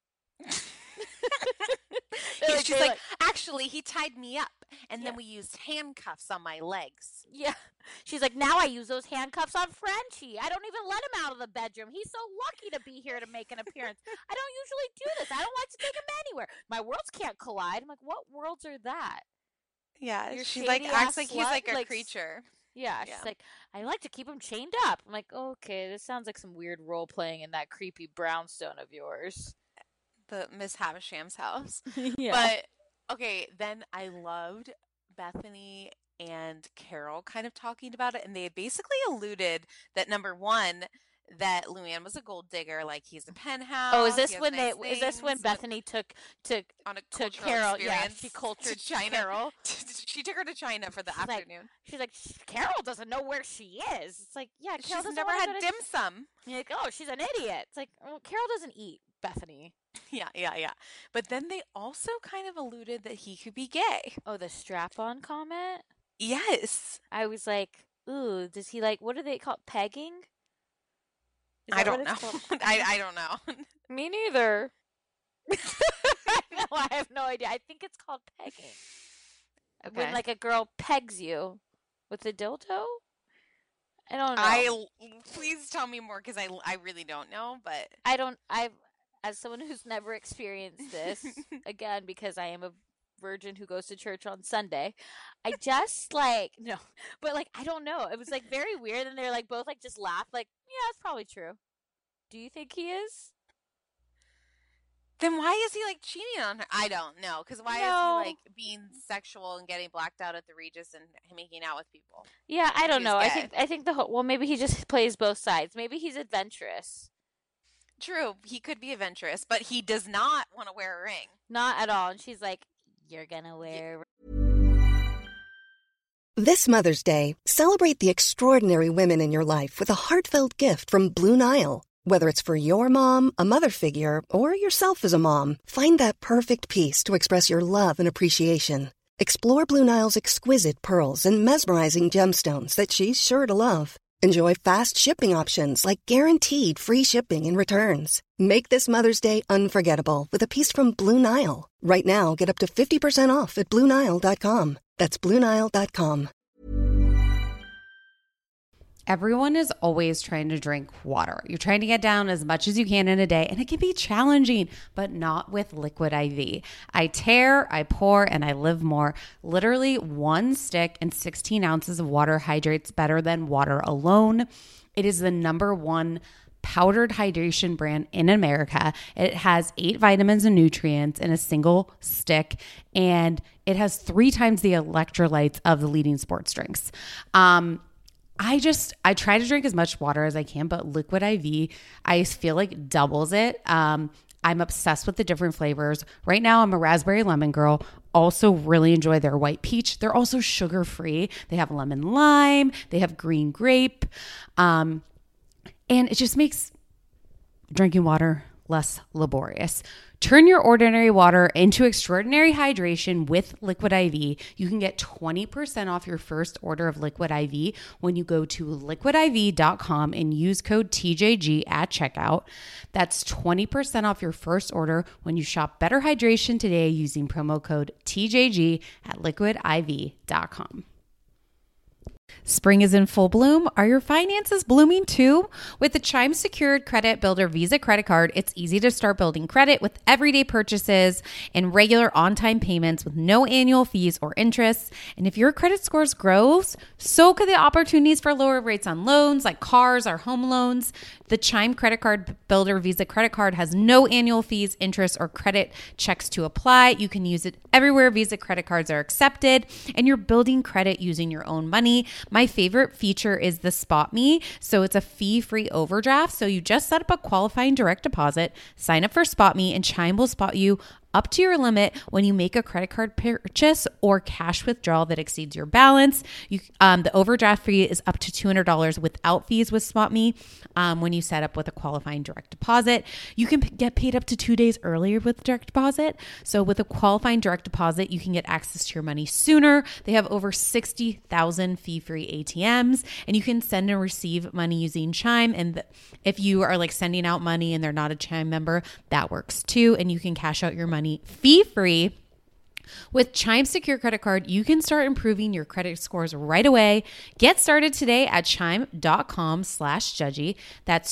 Yeah, she's like, actually, he tied me up, and then Yeah. we used handcuffs on my legs. yeah. She's like, now I use those handcuffs on Frenchie. I don't even let him out of the bedroom. He's so lucky to be here to make an appearance. I don't usually do this. I don't like to take him anywhere. My worlds can't collide. I'm like, what worlds are that? Yeah, Your she like shady-ass acts like he's slut, like a like, creature. Yeah, she's Yeah. like, I like to keep him chained up. I'm like, okay, this sounds like some weird role playing in that creepy brownstone of yours. The Miss Havisham's house. yeah. But okay, then I loved Bethany and Carol kind of talking about it, and they had basically alluded that number one, that Luann was a gold digger, like he's a penthouse. Oh, is he this has when nice is this when things, Bethany took on a to cultural Carol? Yeah, experience she to cultured China. Carol. She took her to China for the She's like, afternoon. She's like, Carol doesn't know where she is. It's like, yeah, Carol She's doesn't never wanna had go to- dim sum. You're like, oh, she's an idiot. It's like, oh, Carol doesn't eat, Bethany. Yeah. But then they also kind of alluded that he could be gay. Oh, the strap-on comment. Yes. I was like, ooh, does he like? What do they call it? Pegging? Is I that what don't know. it's called? I don't know. Me neither. No, I have no idea. I think it's called pegging. When Okay. like a girl pegs you with a dildo. I don't know. Please tell me more because I really don't know. But I don't. As someone who's never experienced this, again, because I am a virgin who goes to church on Sunday, I just like no, but like I don't know. It was like very weird, and they're like both like just laugh, like yeah, it's probably true. Do you think he is? then why is he like cheating on her? I don't know because why No. is he like being sexual and getting blacked out at the Regis and making out with people? Yeah, I don't He's know. gay. I think the whole well, maybe he just plays both sides. Maybe he's adventurous. True, he could be adventurous, but he does not want to wear a ring. Not at all. And she's like, "You're gonna wear." This Mother's Day, celebrate the extraordinary women in your life with a heartfelt gift from Blue Nile. Whether it's for your mom, a mother figure, or yourself as a mom, find that perfect piece to express your love and appreciation. Explore Blue Nile's exquisite pearls and mesmerizing gemstones that she's sure to love. Enjoy fast shipping options like guaranteed free shipping and returns. Make this Mother's Day unforgettable with a piece from Blue Nile. Right now, get up to 50% off at BlueNile.com. That's BlueNile.com. Everyone is always trying to drink water. You're trying to get down as much as you can in a day, and it can be challenging, but not with Liquid IV. I tear, I pour, and I live more. Literally 1 stick and 16 ounces of water hydrates better than water alone. It is the #1 powdered hydration brand in America. It has 8 vitamins and nutrients in a single stick, and it has 3 times the electrolytes of the leading sports drinks. I try to drink as much water as I can, but Liquid IV, I feel like doubles it. I'm obsessed with the different flavors. Right now, I'm a raspberry lemon girl. Also really enjoy their white peach. They're also sugar-free. They have lemon lime. They have green grape. And it just makes drinking water less laborious. Turn your ordinary water into extraordinary hydration with Liquid IV. You can get 20% off your first order of Liquid IV when you go to liquidiv.com and use code TJG at checkout. That's 20% off your first order when you shop Better Hydration today using promo code TJG at liquidiv.com. Spring is in full bloom. Are your finances blooming too? With the Chime Secured Credit Builder Visa Credit Card, it's easy to start building credit with everyday purchases and regular on-time payments with no annual fees or interest. And if your credit scores grows, so could the opportunities for lower rates on loans like cars or home loans. The Chime Credit Card Builder Visa Credit Card has no annual fees, interest, or credit checks to apply. You can use it everywhere Visa credit cards are accepted, and you're building credit using your own money. My favorite feature is the Spot Me. So it's a fee-free overdraft. So you just set up a qualifying direct deposit, sign up for Spot Me, and Chime will spot you up to your limit when you make a credit card purchase or cash withdrawal that exceeds your balance. The overdraft fee is up to $200 without fees with Spot Me when you set up with a qualifying direct deposit. You can get paid up to 2 days earlier with direct deposit. So with a qualifying direct deposit, you can get access to your money sooner. They have over 60,000 fee-free ATMs, and you can send and receive money using Chime. And if you are like sending out money and they're not a Chime member, that works too. And you can cash out your money fee-free. With Chime Secure Credit Card, you can start improving your credit scores right away. Get started today at chime.com/judgy. That's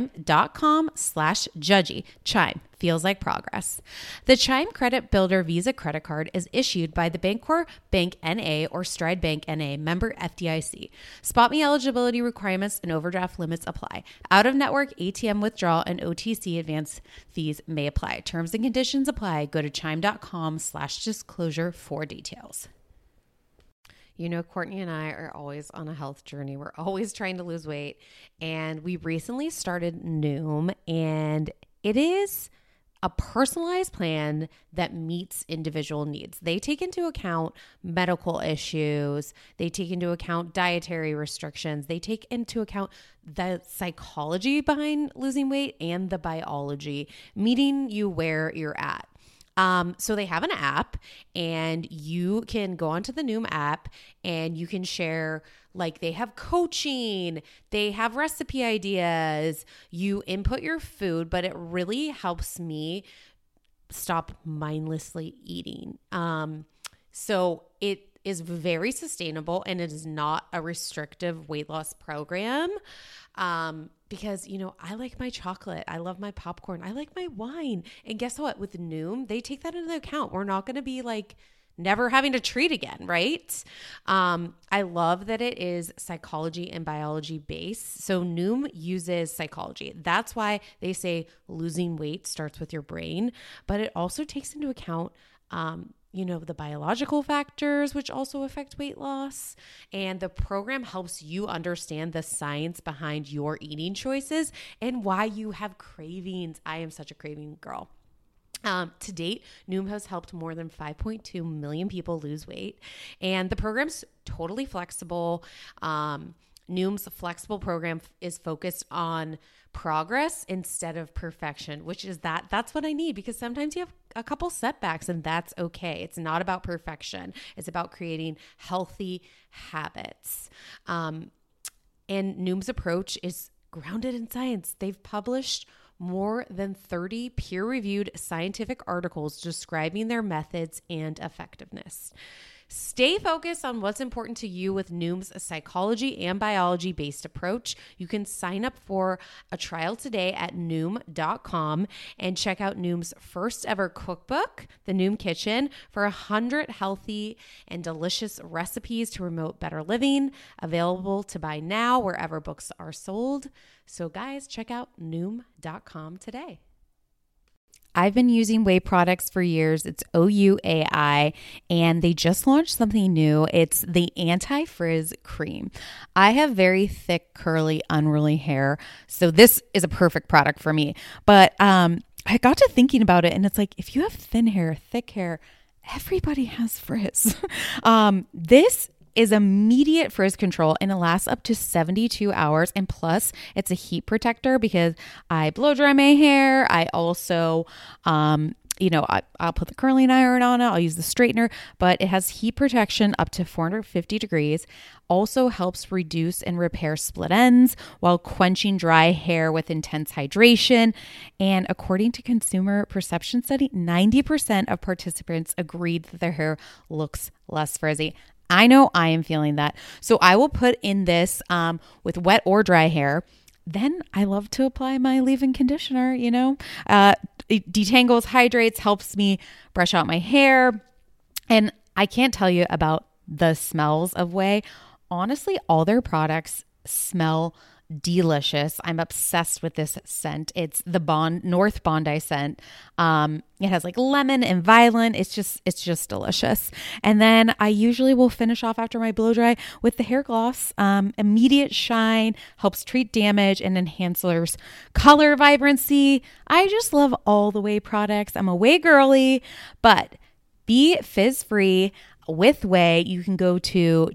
chime.com/judgy. Chime feels like progress. The Chime Credit Builder Visa Credit Card is issued by the Bancorp Bank N.A. or Stride Bank N.A. member FDIC. Spot Me eligibility requirements and overdraft limits apply. Out-of-network ATM withdrawal and OTC advance fees may apply. Terms and conditions apply. Go to chime.com/disclosure for details. You know, Courtney and I are always on a health journey. We're always trying to lose weight. And we recently started Noom, and it is a personalized plan that meets individual needs. They take into account medical issues. They take into account dietary restrictions. They take into account the psychology behind losing weight and the biology, meeting you where you're at. So they have an app, and you can go onto the Noom app and you can share, like, they have coaching, they have recipe ideas, you input your food, but it really helps me stop mindlessly eating. So it is very sustainable, and it is not a restrictive weight loss program. Because, you know, I like my chocolate. I love my popcorn. I like my wine. And guess what? With Noom, they take that into account. We're not going to be like never having to treat again, right? I love that it is psychology and biology based. So Noom uses psychology. That's why they say losing weight starts with your brain, but it also takes into account, you know, the biological factors, which also affect weight loss. And the program helps you understand the science behind your eating choices and why you have cravings. I am such a craving girl. To date, Noom has helped more than 5.2 million people lose weight. And the program's totally flexible. Noom's flexible program is focused on progress instead of perfection, which is that's what I need, because sometimes you have a couple setbacks and that's okay. It's not about perfection. It's about creating healthy habits. And Noom's approach is grounded in science. They've published more than 30 peer-reviewed scientific articles describing their methods and effectiveness. Stay focused on what's important to you with Noom's psychology and biology-based approach. You can sign up for a trial today at Noom.com and check out Noom's first ever cookbook, The Noom Kitchen, for 100 healthy and delicious recipes to promote better living, available to buy now wherever books are sold. So guys, check out Noom.com today. I've been using Ouai products for years. It's OUAI, and they just launched something new. It's the Anti-Frizz Cream. I have very thick, curly, unruly hair, so this is a perfect product for me. But I got to thinking about it, and it's like, if you have thin hair, thick hair, everybody has frizz. This is immediate frizz control, and it lasts up to 72 hours. And plus, it's a heat protector because I blow dry my hair. I also, I'll put the curling iron on it. I'll use the straightener, but it has heat protection up to 450 degrees. Also helps reduce and repair split ends while quenching dry hair with intense hydration. And according to Consumer Perception Study, 90% of participants agreed that their hair looks less frizzy. I know I am feeling that. So I will put in this with wet or dry hair. Then I love to apply my leave-in conditioner, It detangles, hydrates, helps me brush out my hair. And I can't tell you about the smells of Ouai. Honestly, all their products smell delicious. I'm obsessed with this scent. It's the North Bondi scent. It has like lemon and violet. It's just delicious. And then I usually will finish off after my blow dry with the hair gloss. Immediate shine, helps treat damage, and enhances color vibrancy. I just love all the Ouai products. I'm a Ouai girly, but be fizz free. With Ouai, you can go to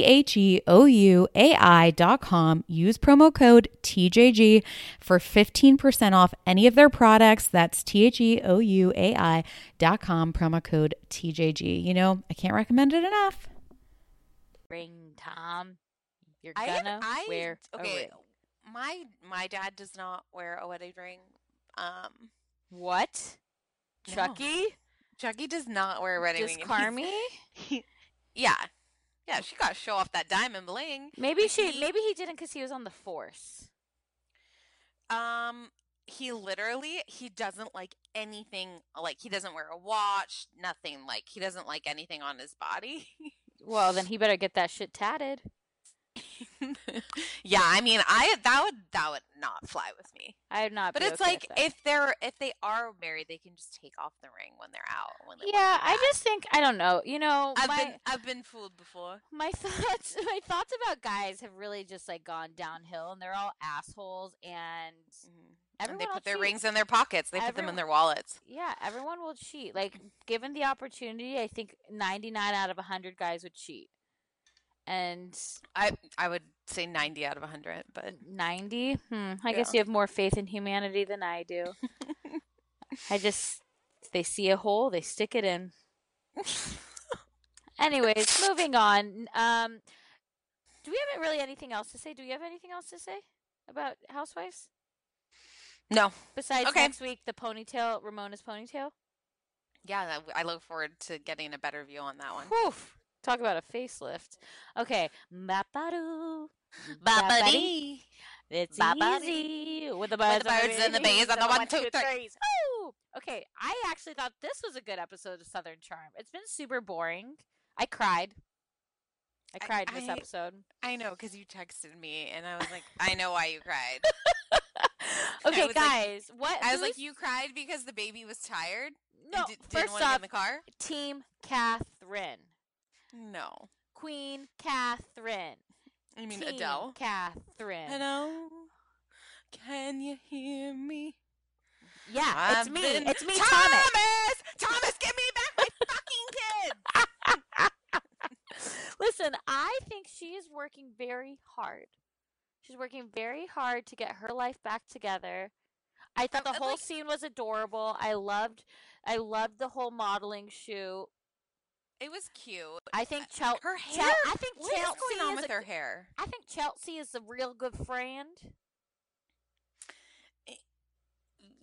THEOUAI.com, use promo code TJG for 15% off any of their products. That's THEOUAI.com, promo code TJG. I can't recommend it enough. Ring, Tom. You're gonna wear a ring. My dad does not wear a wedding ring. What? No. Chucky does not wear a wedding ring. Just Carmi? Yeah, she got to show off that diamond bling. Maybe he didn't because he was on the force. He doesn't like anything. Like, he doesn't wear a watch, nothing. Like, he doesn't like anything on his body. Well, then he better get that shit tatted. Yeah, I mean, that would not fly with me. I'd not. But it's like, if they are married, they can just take off the ring when they're out. Yeah, I just think, I don't know. I've been fooled before. My thoughts about guys have really just like gone downhill, and they're all assholes, and everyone they put their cheat. rings in their pockets. They put them in their wallets. Yeah, everyone will cheat. Like, given the opportunity, I think 99 out of 100 guys would cheat. And I would say 90 out of 100, but 90? I guess you have more faith in humanity than I do. If they see a hole, they stick it in. Anyways, moving on. Do we have really anything else to say? Do you have anything else to say about Housewives? No. Besides next week, the ponytail, Ramona's ponytail? Yeah, I look forward to getting a better view on that one. Whew. Talk about a facelift. Okay. Bapadoo. Babadee. It's easy. With the birds and the bees on the 1, 2, 3. Ooh. Okay. I actually thought this was a good episode of Southern Charm. It's been super boring. I cried. In this episode. I know, because you texted me, and I was like, I know why you cried. Okay, guys. I was like, you cried because the baby was tired? No. Didn't want to get in the car? Team Catherine. No. Queen Catherine. You mean Team Adele? Catherine. Hello? Can you hear me? Yeah, it's me. It's me, Thomas! Thomas, give me back my fucking kids! Listen, I think she is working very hard. She's working very hard to get her life back together. I thought the whole scene was adorable. I loved the whole modeling shoot. It was cute. I think her hair. what is going on with her hair? I think Chelsea is a real good friend.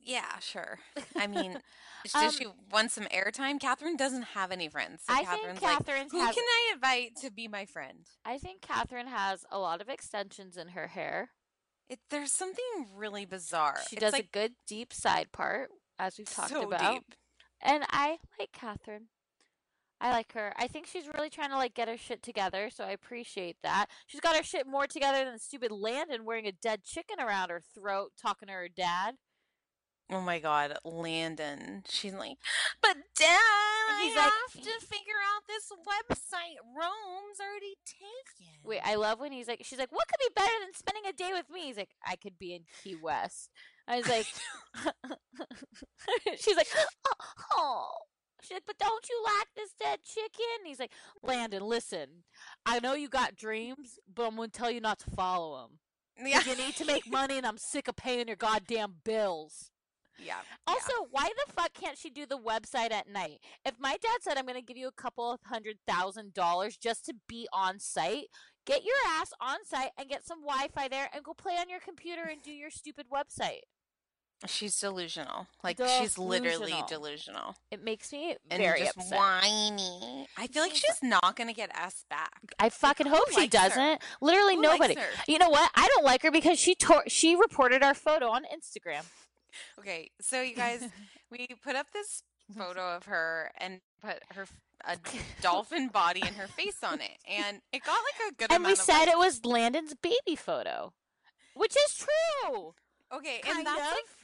Yeah, sure. I mean, does she want some airtime? Catherine doesn't have any friends. So I think Catherine's Catherine's like, who can I invite to be my friend? I think Catherine has a lot of extensions in her hair. There's something really bizarre. She It's does a like good deep side part, as we've talked so about. deep. And I like Catherine. I like her. I think she's really trying to like get her shit together, so I appreciate that. She's got her shit more together than stupid Landon wearing a dead chicken around her throat, talking to her dad. Oh my God, Landon. She's like, but Dad, He's I like- have to figure out this website Rome's already taken. Wait, I love when she's like, what could be better than spending a day with me? He's like, I could be in Key West. I was like, she's like, oh. She's like, but don't you like this dead chicken? He's like, Landon, listen, I know you got dreams, but I'm going to tell you not to follow them. Yeah. You need to make money, and I'm sick of paying your goddamn bills. Yeah. Also, why the fuck can't she do the website at night? If my dad said, I'm going to give you a couple of $100,000 just to be on site, get your ass on site and get some Wi-Fi there and go play on your computer and do your stupid website. She's delusional. Like, she's literally delusional. It makes me And very just upset. whiny. I feel like she's not going to get asked back. I fucking Who hope she likes her? doesn't. Literally Who nobody. likes her? You know what? I don't like her because she reported our photo on Instagram. Okay, so you guys, we put up this photo of her and put a dolphin body and her face on it, and it got like a good And amount we of said likes. it was Landon's baby photo, which is true. Okay, kind and that's of. like,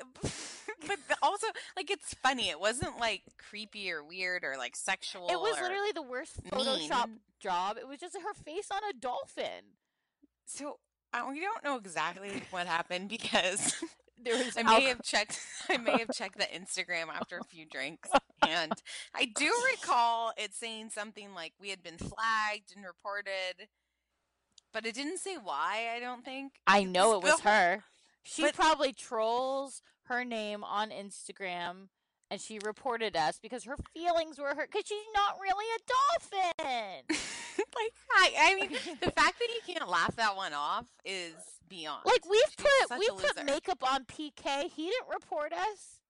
but also like it's funny. It wasn't like creepy or weird or like sexual. It was or literally the worst Photoshop mean. job. It was just her face on a dolphin. So we don't know exactly what happened because There was I may have checked the Instagram after a few drinks, and I do recall it saying something like we had been flagged and reported, but it didn't say why. I don't think. I know it was The whole- her. She but- probably trolls her name on Instagram, and she reported us because her feelings were hurt because she's not really a dolphin. Like I mean, the fact that you can't laugh that one off is beyond. Like She's such we've a put loser. makeup on PK. He didn't report us.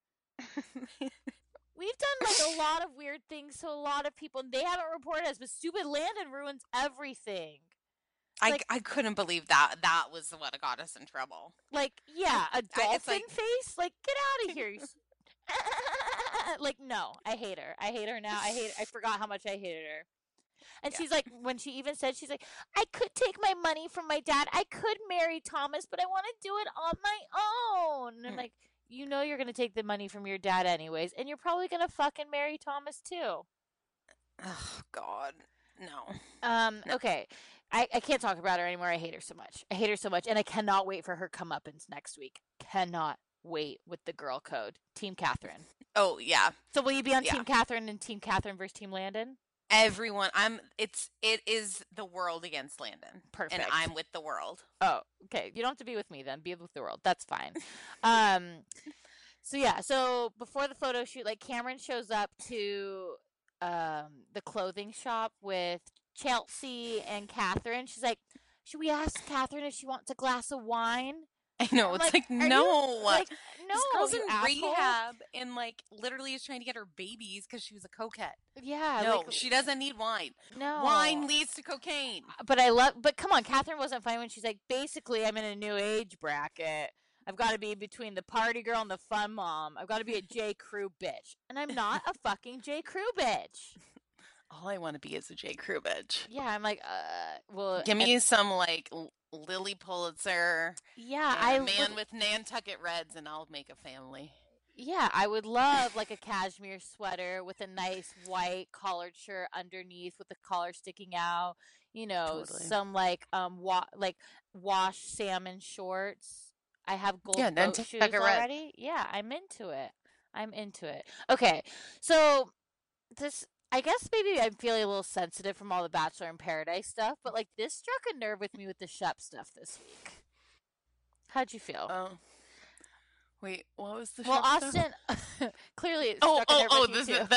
We've done like a lot of weird things to a lot of people, and they haven't reported us. But stupid Landon ruins everything. I couldn't believe that was what got us in trouble. Like, yeah, a it's dolphin like- face? Like, get out of here. Like, no, I hate her. I hate her now. I forgot how much I hated her. And Yeah. she's like, when she even said, she's like, I could take my money from my dad. I could marry Thomas, but I want to do it on my own. And I'm like, you know you're going to take the money from your dad anyways, and you're probably going to fucking marry Thomas too. Oh God, no. Okay. I can't talk about her anymore. I hate her so much. And I cannot wait for her comeuppance next week. Cannot wait with the girl code. Team Catherine. Oh yeah, So will you be on Yeah. Team Catherine and Team Catherine versus Team Landon? everyone. It is the world against Landon. Perfect. And I'm with the world. Oh, okay. You don't have to be with me then. Be with the world. That's fine. So yeah. So before the photo shoot, like Cameron shows up to the clothing shop with Chelsea and Catherine. She's like, should we ask Catherine if she wants a glass of wine? I know. I'm It's like, are no. you, like, no, This girl's you in asshole. rehab and like literally is trying to get her babies because she was a cokehead. Yeah. No, like, she doesn't need wine. no. Wine leads to cocaine. But come on, Catherine wasn't fine when she's like, basically, I'm in a new age bracket. I've got to be between the party girl and the fun mom. I've got to be a J. Crew bitch. And I'm not a fucking J. Crew bitch. All I want to be is a J. Crew bitch. Yeah, I'm like, well. Give me some like Lily Pulitzer, Yeah, and a man with Nantucket Reds, and I'll make a family. Yeah, I would love like a cashmere sweater with a nice white collared shirt underneath with the collar sticking out. You know, Totally. some like washed salmon shorts. I have gold Yeah, boat Nantucket shoes Red. already. Yeah, I'm into it. Okay, so this. I guess maybe I'm feeling a little sensitive from all the Bachelor in Paradise stuff, but like this struck a nerve with me with the Shep stuff this week. How'd you feel? Oh, wait, what was the Well, Shep stuff? Austin, clearly it Oh, struck a nerve with the you too.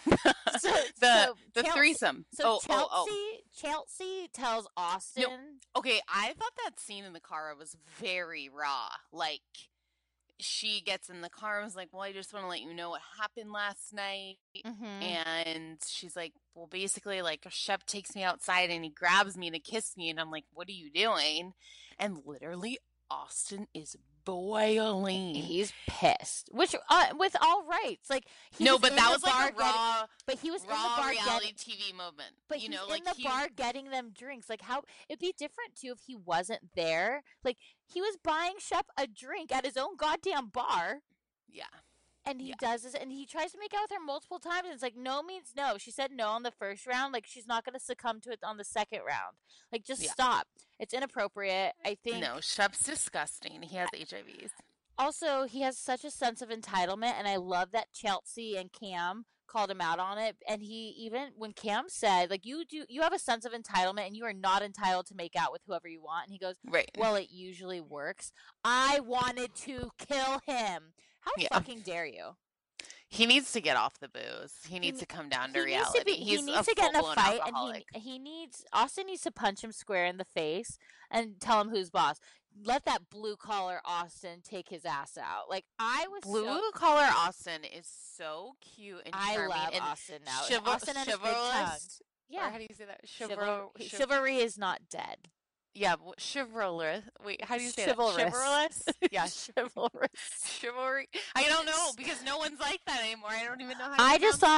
the Chelsea- threesome. So oh. Chelsea tells Austin. Okay, I thought that scene in the car was very raw. Like, she gets in the car and was like, well, I just want to let you know what happened last night. Mm-hmm. And she's like, well, basically, like, Shep takes me outside and he grabs me to kiss me. And I'm like, what are you doing? And literally, Austin is boiling. He's pissed, which with all rights. Like but that was like a raw, but he was in the raw bar reality TV moment. But he's in the bar getting them drinks. Like how it'd be different too if he wasn't there. Like he was buying Shep a drink at his own goddamn bar. Yeah. And he does this, and he tries to make out with her multiple times. And it's like no means no. She said no on the first round. Like she's not going to succumb to it on the second round. Like just stop. It's inappropriate. I think. No, Shep's disgusting. He has HIVs. Also, he has such a sense of entitlement, and I love that Chelsea and Cam called him out on it. And he even when Cam said, like, you have a sense of entitlement, and you are not entitled to make out with whoever you want. And he goes, right. Well, it usually works. I wanted to kill him. How fucking dare you? He needs to get off the booze. He needs to come down to reality. He needs to get in a fight, alcoholic. And Austin needs to punch him square in the face and tell him who's boss. Let that blue collar Austin take his ass out. Like blue collar Austin is so cute and charming. I love and Austin now. Austin and his big tongue. Yeah. Or how do you say that? Chivalry is not dead. Yeah, chivalrous. Wait, how do you say chivalrous. That? Chivalrous? Yeah, chivalrous. Chivalry. I don't know because no one's like that anymore. I don't even know how to I just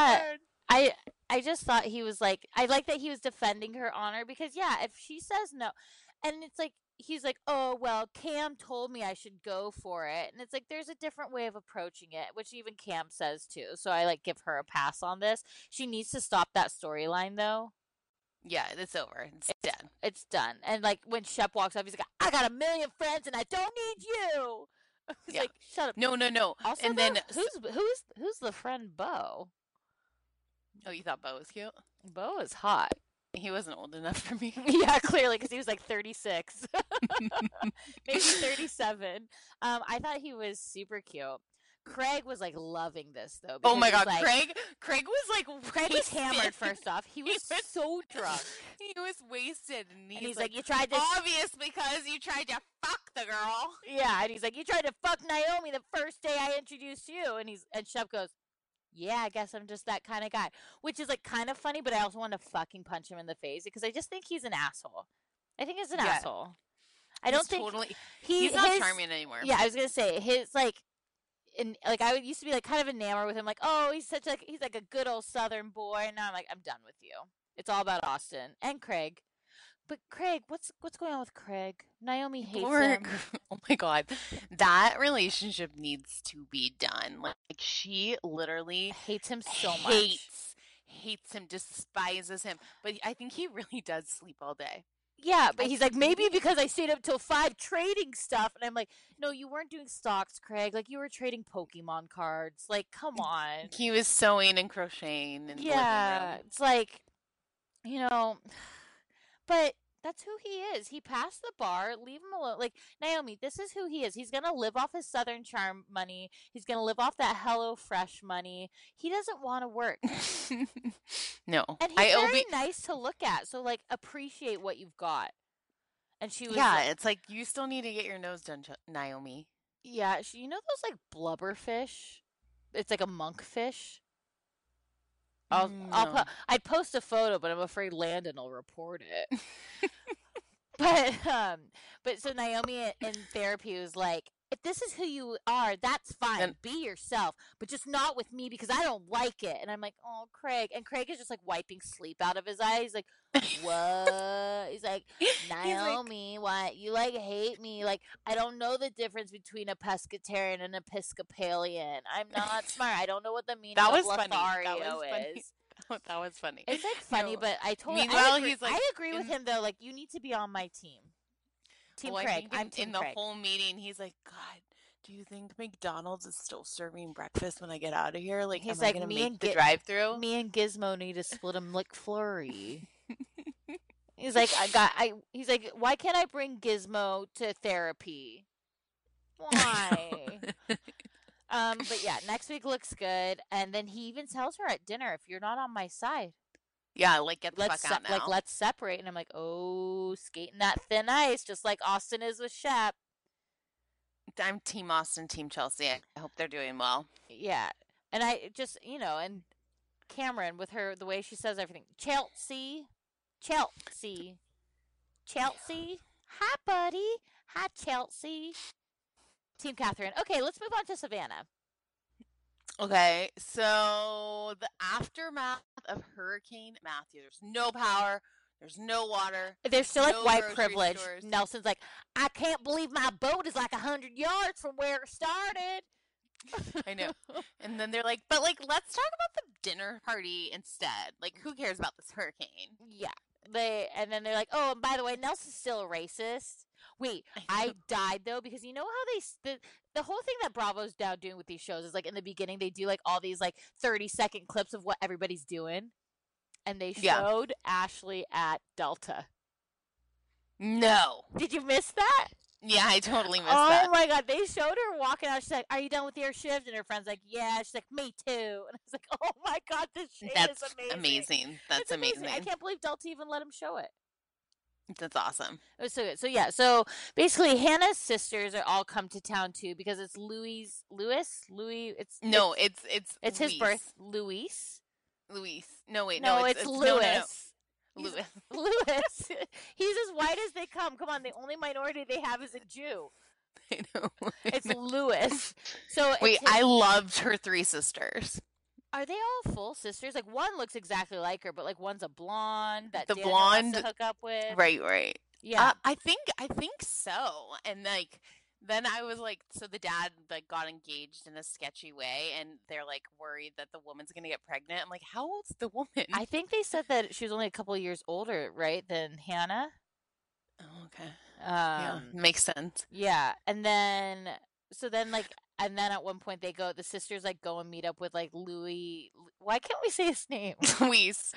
thought he was like, I like that he was defending her honor because if she says no, and it's like he's like, oh well, Cam told me I should go for it, and it's like there's a different way of approaching it, which even Cam says too. So I like give her a pass on this. She needs to stop that storyline though. Yeah, it's over. It's done. It's done. And like when Shep walks up, he's like, I got a million friends and I don't need you. He's like, shut up. No. Also, and then who's the friend Bo? Oh, you thought Bo was cute? Bo is hot. He wasn't old enough for me. Yeah, clearly, because he was like 36. Maybe 37. I thought he was super cute. Craig was like loving this though. Oh my god, like, Craig was hammered first off. He was so drunk. He was wasted and he's like you tried to obvious because you tried to fuck the girl. Yeah, and he's like, you tried to fuck Naomi the first day I introduced you, and Shep goes, yeah, I guess I'm just that kind of guy. Which is like kind of funny, but I also want to fucking punch him in the face because I just think he's an asshole. I think he's an asshole. I don't think he's not charming anymore. Yeah, I was gonna say his like. And like I used to be like kind of enamored with him, like he's like a good old Southern boy. And now I'm like I'm done with you. It's all about Austin and Craig. But Craig, what's going on with Craig? Naomi hates him. Oh my god, that relationship needs to be done. Like she literally hates him so much. Hates him, despises him. But I think he really does sleep all day. Yeah, but he's like, maybe because I stayed up till 5 trading stuff. And I'm like, no, you weren't doing stocks, Craig. Like, you were trading Pokemon cards. Like, come on. He was sewing and crocheting in the living room. It's like, but that's who he is. He passed the bar. Leave him alone. Like, Naomi, this is who he is. He's going to live off his Southern Charm money. He's going to live off that HelloFresh money. He doesn't want to work. No. And he's very nice to look at. So, like, appreciate what you've got. And she was it's like, you still need to get your nose done, Naomi. Yeah. You know those, like, blubber fish? It's like a monkfish. I'd post a photo, but I'm afraid Landon will report it. But so Naomi in therapy was like, if this is who you are, that's fine. Be yourself, but just not with me because I don't like it. And I'm like, oh, Craig. And Craig is just like wiping sleep out of his eyes. He's like, what? He's like, Naomi, what? You like hate me? Like, I don't know the difference between a pescatarian and Episcopalian. I'm not smart. I don't know what the meaning of Lothario is. That was funny. It's like funny, but I agree with him though. Like, you need to be on my team. Team Craig. I'm Team Craig. The whole meeting, he's like, God, do you think McDonald's is still serving breakfast when I get out of here? Like, he's like, me and the drive-through. Me and Gizmo need to split a McFlurry. He's like, he's like, why can't I bring Gizmo to therapy? Why? But yeah, next week looks good, and then he even tells her at dinner, if you're not on my side. Yeah, like, get the fuck out now. Like, let's separate. And I'm like, oh, skating that thin ice, just like Austin is with Shep. I'm Team Austin, Team Chelsea. I hope they're doing well. Yeah. And I just, and Cameron with her, the way she says everything. Chelsea. Hi, buddy. Hi, Chelsea. Team Catherine. Okay, let's move on to Savannah. Okay, so the aftermath of Hurricane Matthew. There's no power. There's no water. They're still like no white grocery privilege. stores. Nelson's like, I can't believe my boat is like 100 yards from where it started. I know. And then they're like, but like, let's talk about the dinner party instead. Like, who cares about this hurricane? Yeah. And then they're like, oh, and by the way, Nelson's still a racist. Wait, I died though, because you know how the whole thing that Bravo's now doing with these shows is like in the beginning they do like all these like 30-second clips of what everybody's doing, and they showed Ashley at Delta. No. Did you miss that? Yeah, I totally missed that. Oh my god, they showed her walking out. She's like, "Are you done with your shift?" And her friend's like, "Yeah." She's like, "Me too." And I was like, "Oh my god, this shit That's is amazing. amazing. That's it's amazing. amazing. I can't believe Delta even let him show it. That's awesome. It was so good. So yeah, so basically Hannah's sisters are all come to town too because it's Louis. It's his birth. Louis. No, wait, no, it's Louis. No. Louis. He's as white as they come. Come on, the only minority they have is a Jew. I know. It's Louis. So wait, I loved her three sisters. Are they all full sisters? Like one looks exactly like her, but like one's a blonde that the Daniel blonde wants to hook up with. Right. Yeah, I think so. And like then I was like, so the dad like got engaged in a sketchy way, and they're like worried that the woman's gonna get pregnant. I'm like, how old's the woman? I think they said that she was only a couple of years older, right, than Hannah. Oh, okay. Yeah, makes sense. Yeah, and then at one point the sisters like go and meet up with like Louis. Why can't we say his name? Louis.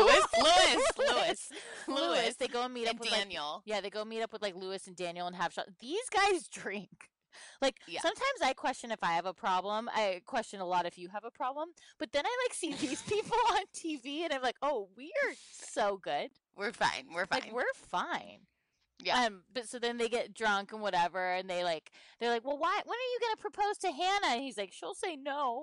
They go and meet up with Daniel. They go meet up with like Louis and Daniel and have shots. These guys drink. Like sometimes I question if I have a problem. I question a lot if you have a problem. But then I like see these people on TV and I'm like, oh, we are so good. We're fine. Like, we're fine. Yeah. But so then they get drunk and whatever, and they're like, well, why? When are you gonna propose to Hannah? And he's like, she'll say no.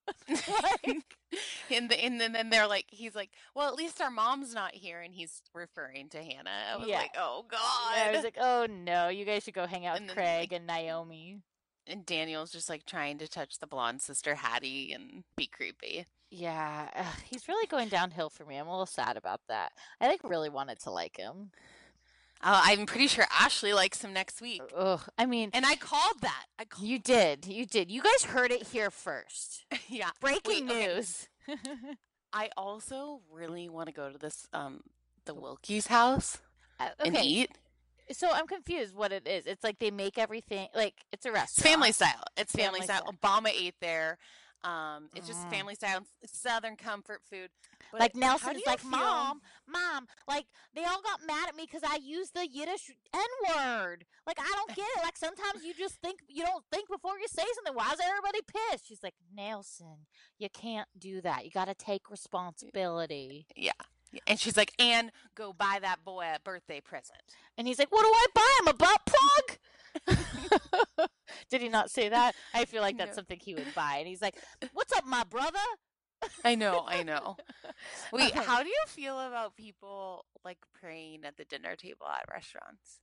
and then they're like, he's like, well, at least our mom's not here, and he's referring to Hannah. I was like, oh god. Yeah, I was like, oh no, you guys should go hang out with Craig and Naomi. And Daniel's just like trying to touch the blonde sister Hattie and be creepy. Yeah, he's really going downhill for me. I'm a little sad about that. I like really wanted to like him. I'm pretty sure Ashley likes him next week. Ugh, I mean, and I called that. You did. You guys heard it here first. Yeah. Breaking news. Okay. I also really want to go to this the Wilkie's house and eat. So I'm confused what it is. It's like they make everything like it's a restaurant. It's family style. It's family style. Obama ate there. It's just family style, Southern comfort food. But like Nelson's like, Mom, like they all got mad at me because I used the Yiddish N-word. Like I don't get it. Like sometimes you don't think before you say something. Why is everybody pissed? She's like, Nelson, you can't do that. You got to take responsibility. Yeah. And she's like, and go buy that boy a birthday present. And he's like, what do I buy him? A butt plug? Did he not say that? I feel like that's something he would buy. And he's like, what's up, my brother? I know. Wait, how do you feel about people like praying at the dinner table at restaurants?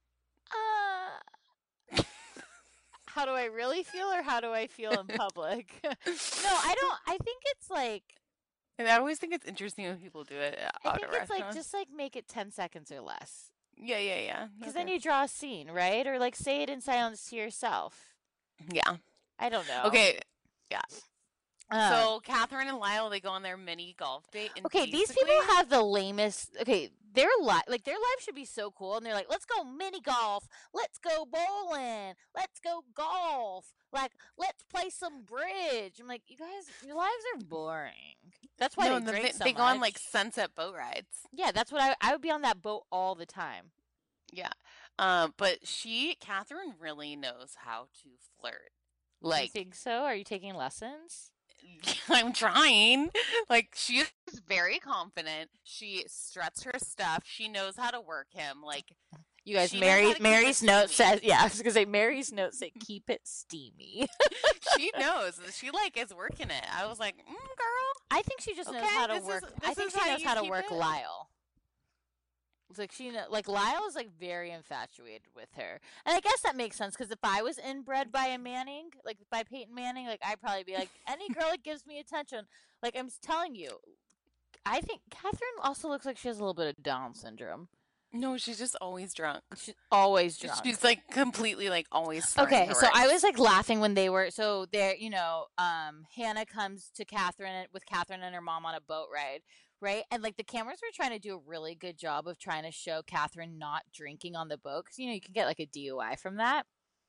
How do I really feel, or how do I feel in public? No, I don't. I think it's like. And I always think it's interesting when people do it at I think it's restaurants. like just like make it 10 seconds or less. Yeah. Because then you draw a scene, right? Or like say it in silence to yourself. Yeah. I don't know. Okay. Yeah. So Catherine and Lyle, they go on their mini golf date. And okay, these people have the lamest. Okay, their life should be so cool, and they're like, "Let's go mini golf. Let's go bowling. Let's go golf. Like, let's play some bridge." I'm like, you guys, your lives are boring. That's why they drink so they much. go on like sunset boat rides. Yeah, that's what I would be on that boat all the time. Yeah, but Catherine really knows how to flirt. Like, you think so? Are you taking lessons? I'm trying. Like, she is very confident. She struts her stuff. She knows how to work him. Like, You guys, She knows how to keep it Mary's note steamy. says, yeah, I was gonna say Mary's note said keep it steamy. She knows. She is working it. I was like, girl. I think she just knows Okay, how to this work. is- I this think is she how knows you how to keep work it. Lyle. It's like Lyle is like very infatuated with her, and I guess that makes sense because if I was inbred by a Manning, like by Peyton Manning, like I'd probably be like any girl that gives me attention. Like I'm telling you, I think Catherine also looks like she has a little bit of Down syndrome. No, she's just always drunk. She's always drunk. She's like completely like always. Throwing Okay, her so I rights. was like laughing when they were so there. Hannah comes to Catherine with Catherine and her mom on a boat ride, right? And like the cameras were trying to do a really good job of trying to show Catherine not drinking on the boat because you can get like a DUI from that.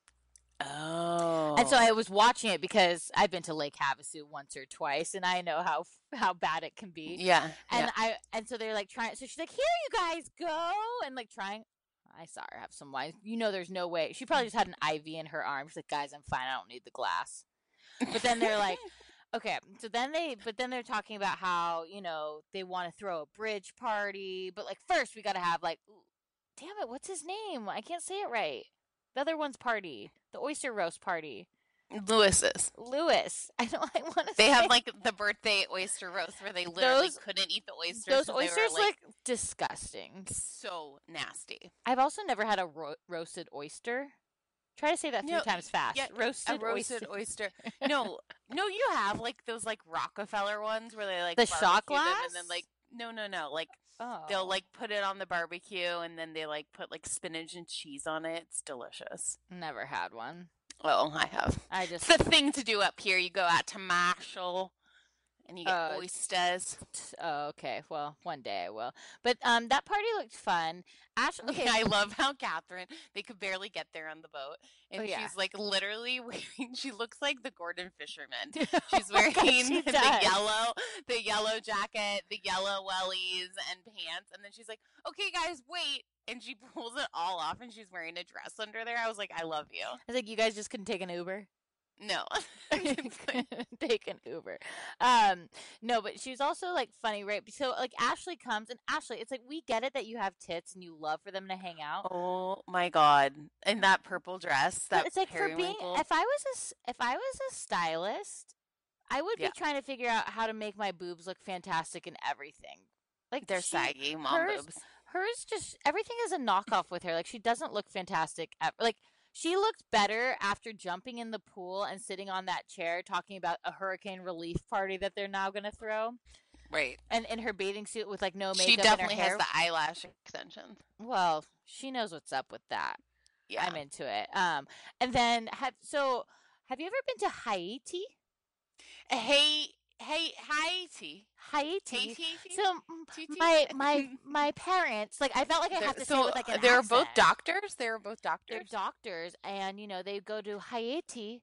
Oh. And so I was watching it because I've been to Lake Havasu once or twice, and I know how bad it can be. Yeah. And so they're like trying. So she's like, "Here, you guys go," and like trying. I saw her have some wine. There's no way. She probably just had an IV in her arm. She's like, "Guys, I'm fine. I don't need the glass." But then they're like, okay. So then they're talking about how they want to throw a bridge party, but like first we got to have like, damn it, what's his name? I can't say it right. The other one's party, the oyster roast party. Lewis's. Lewis. I want to. They have like the birthday oyster roast where they literally couldn't eat the oysters. Those oysters look disgusting. So nasty. I've also never had a roasted oyster. Try to say that 3 times fast. Yeah, roasted oyster. No, you have like those like Rockefeller ones where they like the shot barbecue them glass, and then like no, like they'll like put it on the barbecue and then they like put like spinach and cheese on it. It's delicious. Never had one. Oh, I have. It's the thing to do up here. You go out to Marshall and you get oysters. Oh, okay. Well, one day I will. But that party looked fun. Okay. I love how Catherine, they could barely get there on the boat. And she's like literally wearing, she looks like the Gordon Fisherman. She's wearing the yellow jacket, the yellow wellies and pants. And then she's like, okay, guys, wait. And she pulls it all off and she's wearing a dress under there. I was like, I love you. I was like, you guys just couldn't take an Uber? No. Take an Uber. No, but she's also like funny, right? So like Ashley comes and Ashley, it's like we get it that you have tits and you love for them to hang out. Oh my god. In that purple dress. That it's like for being if I was a stylist, I would be trying to figure out how to make my boobs look fantastic and everything. Like they're saggy mom boobs. Hers just everything is a knockoff with her. Like she doesn't look fantastic. Like she looked better after jumping in the pool and sitting on that chair talking about a hurricane relief party that they're now going to throw. Right. And in her bathing suit with like no makeup. She definitely in her hair. has the eyelash extension. Well, she knows what's up with that. Yeah. I'm into it. And then have you ever been to Haiti? Haiti. So my parents, like I felt like I have to say it with like an they're accent. both doctors. They're doctors, and they go to Haiti,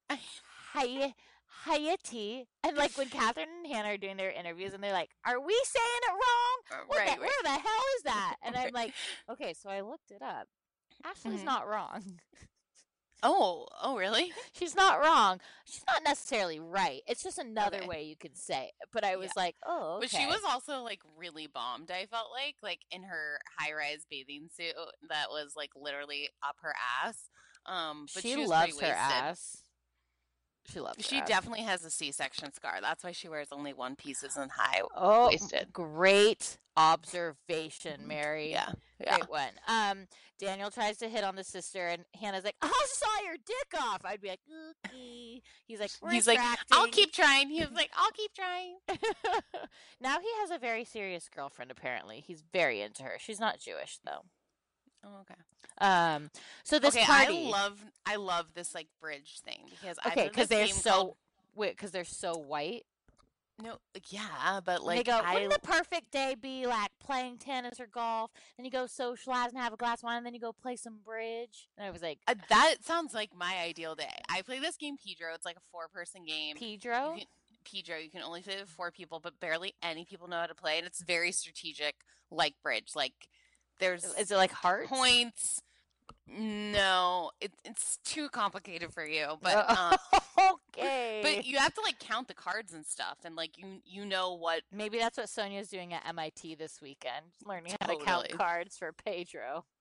Haiti, and like when Catherine and Hannah are doing their interviews, and they're like, "Are we saying it wrong? Where the hell is that?" And I'm like, "Okay, so I looked it up. Ashley's not wrong." Oh, really? She's not wrong. She's not necessarily right. It's just another way you could say it. But I was like, oh, okay. But she was also like really bombed, I felt like in her high-rise bathing suit that was like literally up her ass. But she loves her ass. She definitely has a C-section scar. That's why she wears only one pieces and high-waisted. Great observation, Mary. Yeah. Great one. Daniel tries to hit on the sister, and Hannah's like, "I'll saw your dick off." I'd be like, "Okay." He's like, "I'll keep trying." He was like, "I'll keep trying." Now he has a very serious girlfriend. Apparently, he's very into her. She's not Jewish though. Oh, okay. So this party, I love this like bridge thing because they're so white. No, yeah, but like they go, wouldn't the perfect day be like playing tennis or golf? Then you go socialize and have a glass of wine, and then you go play some bridge. And I was like, that sounds like my ideal day. I play this game Pedro. It's like a 4-person game. Pedro, you can only play with 4 people, but barely any people know how to play, and it's very strategic, like bridge. Like is it like hearts? Points. No, it's too complicated for you. But okay. But you have to like count the cards and stuff, and like you know what? Maybe that's what Sonia's doing at MIT this weekend, learning how to count cards for Pedro.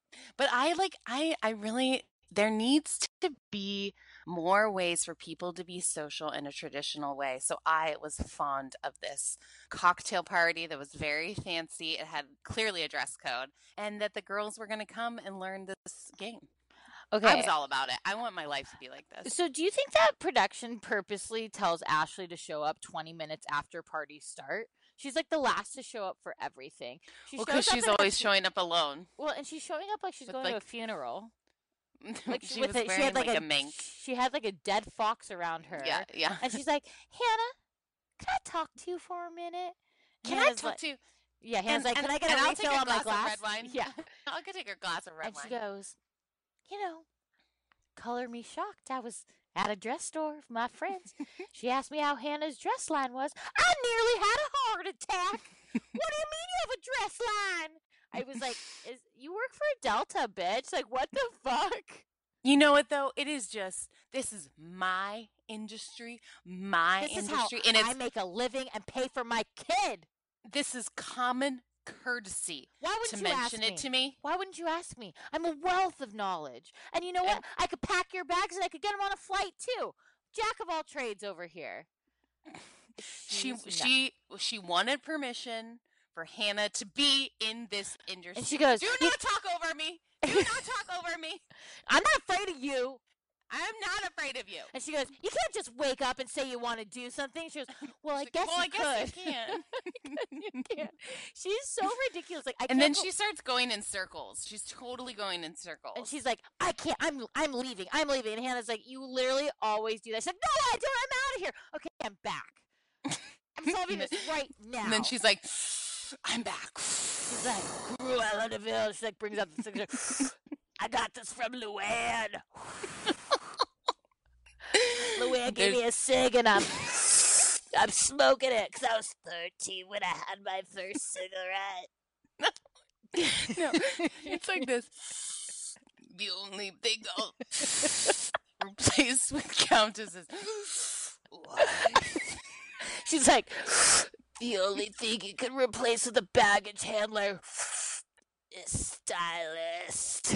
But I really, there needs to be more ways for people to be social in a traditional way. So I was fond of this cocktail party that was very fancy. It had clearly a dress code, and that the girls were going to come and learn this game. I was Okay. all about it. I want my life to be like this. So do you think that production purposely tells Ashley to show up 20 minutes after parties start? She's like the last to show up for everything. Well, because she's always showing up alone. Well, and she's showing up like she's With, going to a funeral. Like she was wearing she had like a mink. She had like a dead fox around her. Yeah, yeah. And she's like, Hannah, can I talk to you for a minute? Can I talk to you? Yeah, Hannah's like, can I get a refill on my glass? Of red wine? Yeah. I'll go take a glass of red and wine. she goes, you know, color me shocked. I was at a dress store with my friends. She asked me how Hannah's dress line was. I nearly had a heart attack. What do you mean you have a dress line? I was like, you work for a Delta, bitch. Like, what the fuck? You know what, though? It is just, this is my industry, This is how and I make a living and pay for my kid. This is common courtesy. Why wouldn't to you mention ask it to me? Why wouldn't you ask me? I'm a wealth of knowledge. And you know what? I could pack your bags and I could get them on a flight, too. Jack of all trades over here. She wanted permission for Hannah to be in this industry. And she goes, do not talk over me. Do not talk over me. I'm not afraid of you. I'm not afraid of you. And she goes, you can't just wake up and say you want to do something. She goes, well, I guess you can. You can. She's so ridiculous. Like, and then she starts going in circles. She's totally going in circles. And she's like, I can't. I'm leaving. I'm leaving. And Hannah's like, you literally always do that. She's like, no, I don't. I'm out of here. Okay, I'm back. I'm solving this right now. And then she's like, I'm back. She's like, Cruella de Vil. She like brings out the signature. I got this from Luann. Luann gave me a cig and I'm smoking it because I was 13 when I had my first cigarette. No, it's like this. The only thing I'll replace with Countess is what? She's like, the only thing you can replace with a baggage handler is stylist.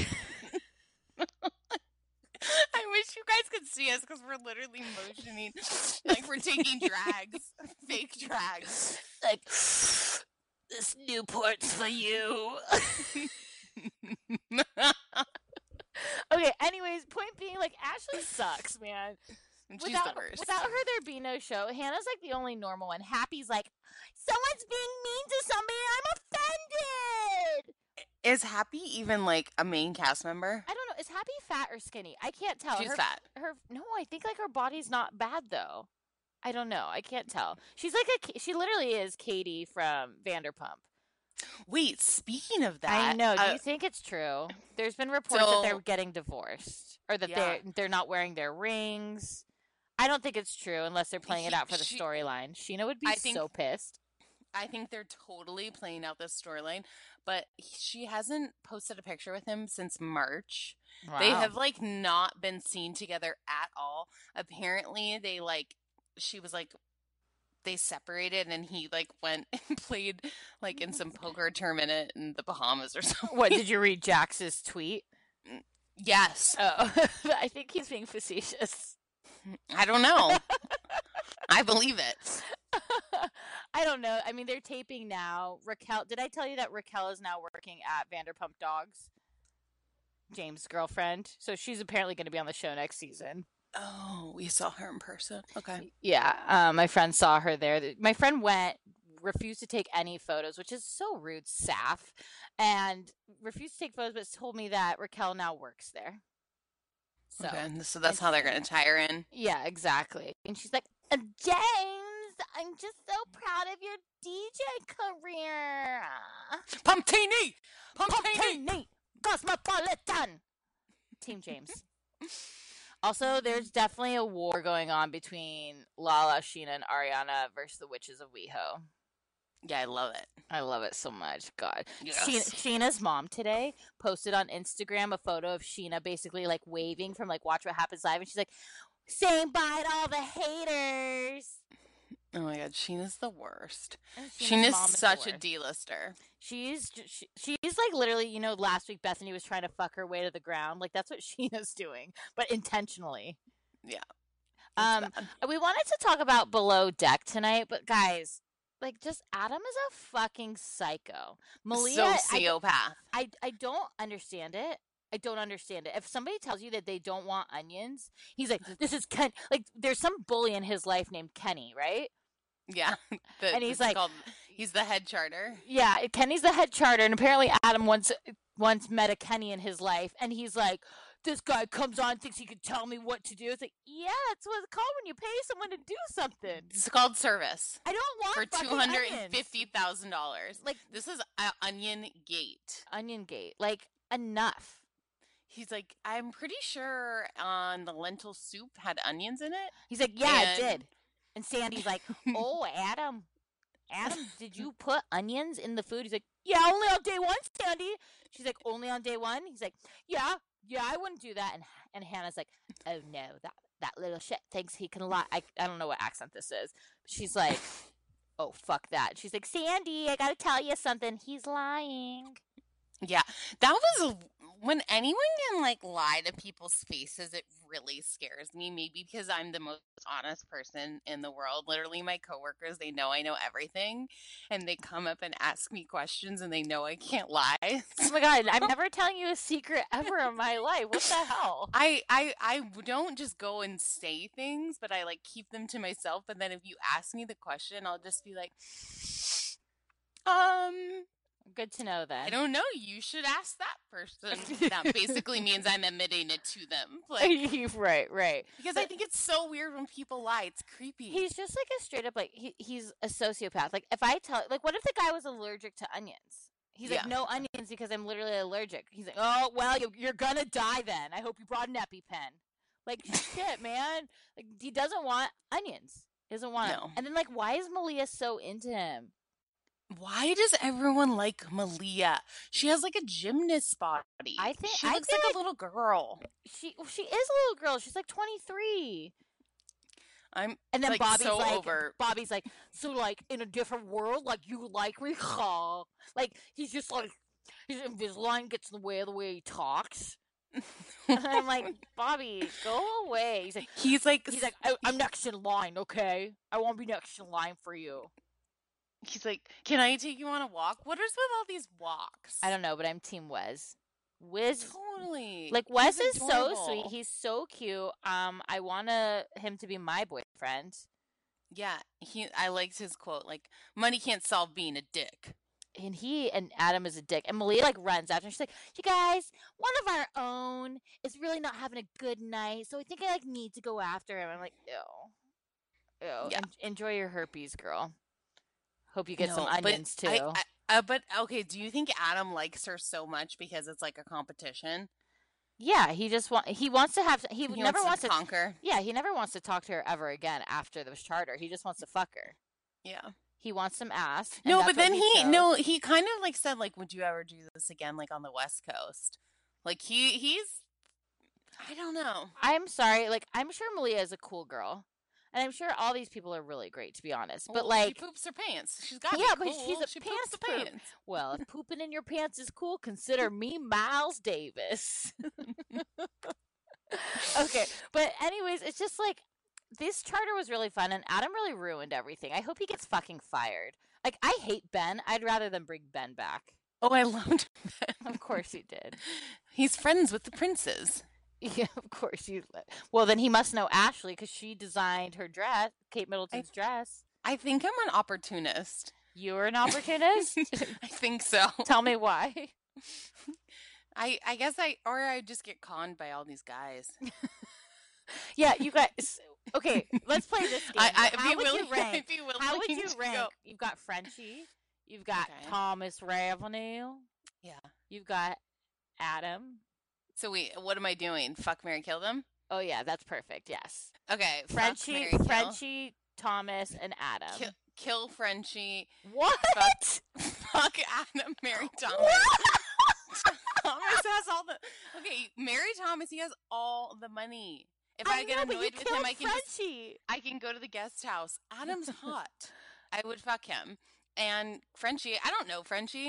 I wish you guys could see us because we're literally motioning like we're taking drags, fake drags. Like, this Newport's for you. Okay, anyways, point being, like, Ashley sucks, man. She's the worst. Without her, there'd be no show. Hannah's, like, the only normal one. Happy's like, someone's being mean to somebody and I'm offended! Is Happy even, like, a main cast member? I don't know. Is Happy fat or skinny? I can't tell. She's fat. No, I think, like, her body's not bad, though. I don't know. I can't tell. She's like she literally is Katie from Vanderpump. Wait, speaking of that, I know. Do you think it's true? There's been reports that they're getting divorced or that they're not wearing their rings. I don't think it's true unless they're playing it out for the storyline. Sheena would be so pissed. I think they're totally playing out this storyline, but she hasn't posted a picture with him since March. Wow. They have, like, not been seen together at all. Apparently, she was like, they separated and he, like, went and played, like, in some poker tournament in the Bahamas or something. What, did you read Jax's tweet? Yes. Oh, I think he's being facetious. I don't know. I believe it. I don't know. I mean, they're taping now. Raquel, did I tell you that Raquel is now working at Vanderpump Dogs? James' girlfriend. So she's apparently going to be on the show next season. Oh, we saw her in person. Okay. Yeah, my friend saw her there. My friend refused to take any photos, which is so rude, Saf, and refused to take photos, but told me that Raquel now works there. So, okay, so that's how they're going to tie her in? Yeah, exactly. And she's like, James, I'm just so proud of your DJ career. Pumptini! Pumptini! Cosmopolitan! Team James. Also, there's definitely a war going on between Lala, Sheena, and Ariana versus the Witches of WeHo. Yeah, I love it. I love it so much. God. Yes. Sheena's mom today posted on Instagram a photo of Sheena basically, like, waving from, like, Watch What Happens Live. And she's like, saying bye to all the haters. Oh, my God. Sheena's the worst. Sheena's such a D-lister. She's like literally, you know, last week Bethany was trying to fuck her way to the ground. Like that's what Sheena's doing, but intentionally. Yeah. We wanted to talk about Below Deck tonight, but guys, like, just Adam is a fucking psycho. Malia, sociopath. I don't understand it. I don't understand it. If somebody tells you that they don't want onions, he's like, this is Ken. Like, there's some bully in his life named Kenny, right? Yeah. And he's like, he's the head charter. Yeah, Kenny's the head charter, and apparently Adam once met a Kenny in his life, and he's like, this guy comes on, thinks he can tell me what to do. It's like, yeah, it's what it's called when you pay someone to do something. It's called service. I don't want for $250,000. Like, this is Onion Gate. Onion Gate. Like, enough. He's like, I'm pretty sure the lentil soup had onions in it. He's like, yeah, it did. And Sandy's like, oh, Adam, did you put onions in the food? He's like, yeah, only on day one, Sandy. She's like, only on day one? He's like, yeah, I wouldn't do that. And Hannah's like, oh no, that little shit thinks he can lie. I don't know what accent this is. She's like, oh, fuck that. She's like, Sandy, I gotta tell you something. He's lying. Yeah, that was when anyone can like lie to people's faces. It really scares me. Maybe because I'm the most honest person in the world. Literally, my coworkers, they know I know everything, and they come up and ask me questions, and they know I can't lie. Oh my god, I'm never telling you a secret ever in my life. What the hell? I don't just go and say things, but I like keep them to myself. And then if you ask me the question, I'll just be like, Good to know that. I don't know. You should ask that person. That basically means I'm admitting it to them. Like, right. Because I think it's so weird when people lie. It's creepy. He's just like a straight up, like, he's a sociopath. Like, if I tell, like, what if the guy was allergic to onions? He's like, no onions because I'm literally allergic. He's like, oh, well, you're gonna die then. I hope you brought an EpiPen. Like, shit, man. Like, he doesn't want onions. He doesn't want them. And then, like, why is Malia so into him? Why does everyone like Malia? She has like a gymnast body. I think she looks like a little girl. She is a little girl. She's like 23. And then like, Bobby's so like, over. Bobby's like, so like in a different world, like you like me, huh? Like he's just like, his Invisalign gets in the way of the way he talks. And I'm like, Bobby, go away. He's like, I'm next in line, okay? I won't be next in line for you. He's like, can I take you on a walk? What is with all these walks? I don't know, but I'm team Wes. Wes, totally. Like Wes is so sweet. He's so cute. I want him to be my boyfriend. Yeah, I liked his quote. Like, money can't solve being a dick. And Adam is a dick. And Malia like runs after. She's like, you guys, one of our own is really not having a good night, so I think I like need to go after him. I'm like, ew. Yeah. Enjoy your herpes, girl. Hope you get some onions too. But okay, do you think Adam likes her so much because it's like a competition? Yeah, he wants to have. He never wants to conquer. Yeah, he never wants to talk to her ever again after the charter. He just wants to fuck her. Yeah. He wants some ass. No, but then he kind of like said like, would you ever do this again like on the West Coast? Like he's I don't know. I'm sorry. Like I'm sure Malia is a cool girl. And I'm sure all these people are really great, to be honest. But like, she poops her pants. She's got but cool. She pants poop. Well, if pooping in your pants is cool, consider me Miles Davis. Okay, but anyways, it's just like this charter was really fun, and Adam really ruined everything. I hope he gets fucking fired. Like I hate Ben. I'd rather than bring Ben back. Oh, I loved Ben. Of course he did. He's friends with the princes. Yeah, of course. Well, then he must know Ashley because she designed her dress, Kate Middleton's dress. I think I'm an opportunist. You're an opportunist? I think so. Tell me why. I guess I just get conned by all these guys. Yeah, you guys. Okay, let's play this game. How would you rank? How would you rank? Go. You've got Frenchie. You've got Thomas Ravenel. Yeah. You've got Adam. So wait, what am I doing? Fuck, marry, kill them? Oh yeah, that's perfect. Yes. Okay. Frenchie, Thomas, and Adam. Kill Frenchie. What? Fuck Adam, marry Thomas. Thomas has all the. Okay, marry Thomas. He has all the money. If I get annoyed with him, I can go to the guest house. Adam's hot. I would fuck him. And Frenchie, I don't know Frenchie.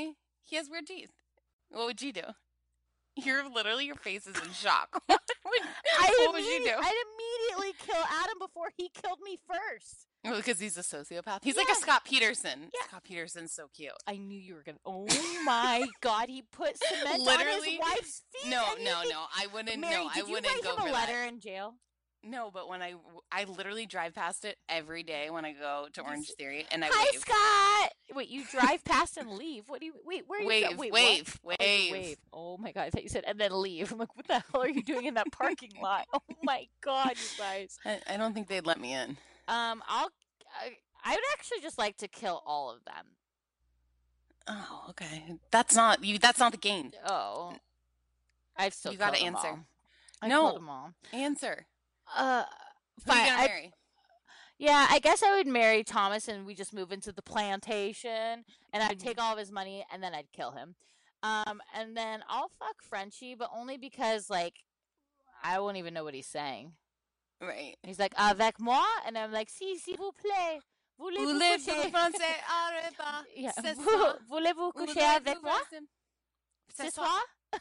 He has weird teeth. What would you do? Your face is in shock. What would you do? I'd immediately kill Adam before he killed me first. Well, because he's a sociopath. He's like a Scott Peterson. Yeah. Scott Peterson's so cute. I knew you were going to. Oh my God. He put cement on his wife's feet. No. I wouldn't. Mary, no, I wouldn't go for that. Did you write him a letter in jail? No, but when I literally drive past it every day when I go to Orange Theory, and I Hi, wave. Scott. Wait, you drive past and leave? What do you? Wait, where are you? Wave. Wave. Oh my God! I thought you said and then leave. I'm like, what the hell are you doing in that parking lot? Oh my God, you guys! I don't think they'd let me in. I would actually just like to kill all of them. Oh, okay. That's not you. That's not the game. Oh, I'd still. You got to answer. All. No, them all. Answer. Fine. Who are you gonna marry? Yeah, I guess I would marry Thomas, and we just move into the plantation, and I'd take all of his money, and then I'd kill him. And then I'll fuck Frenchie, but only because like I won't even know what he's saying. Right. He's like, avec moi? And I'm like, si, s'il vous plaît. Voulez-vous français arriba? Yeah. Voulez-vous coucher avec moi? Ce soir?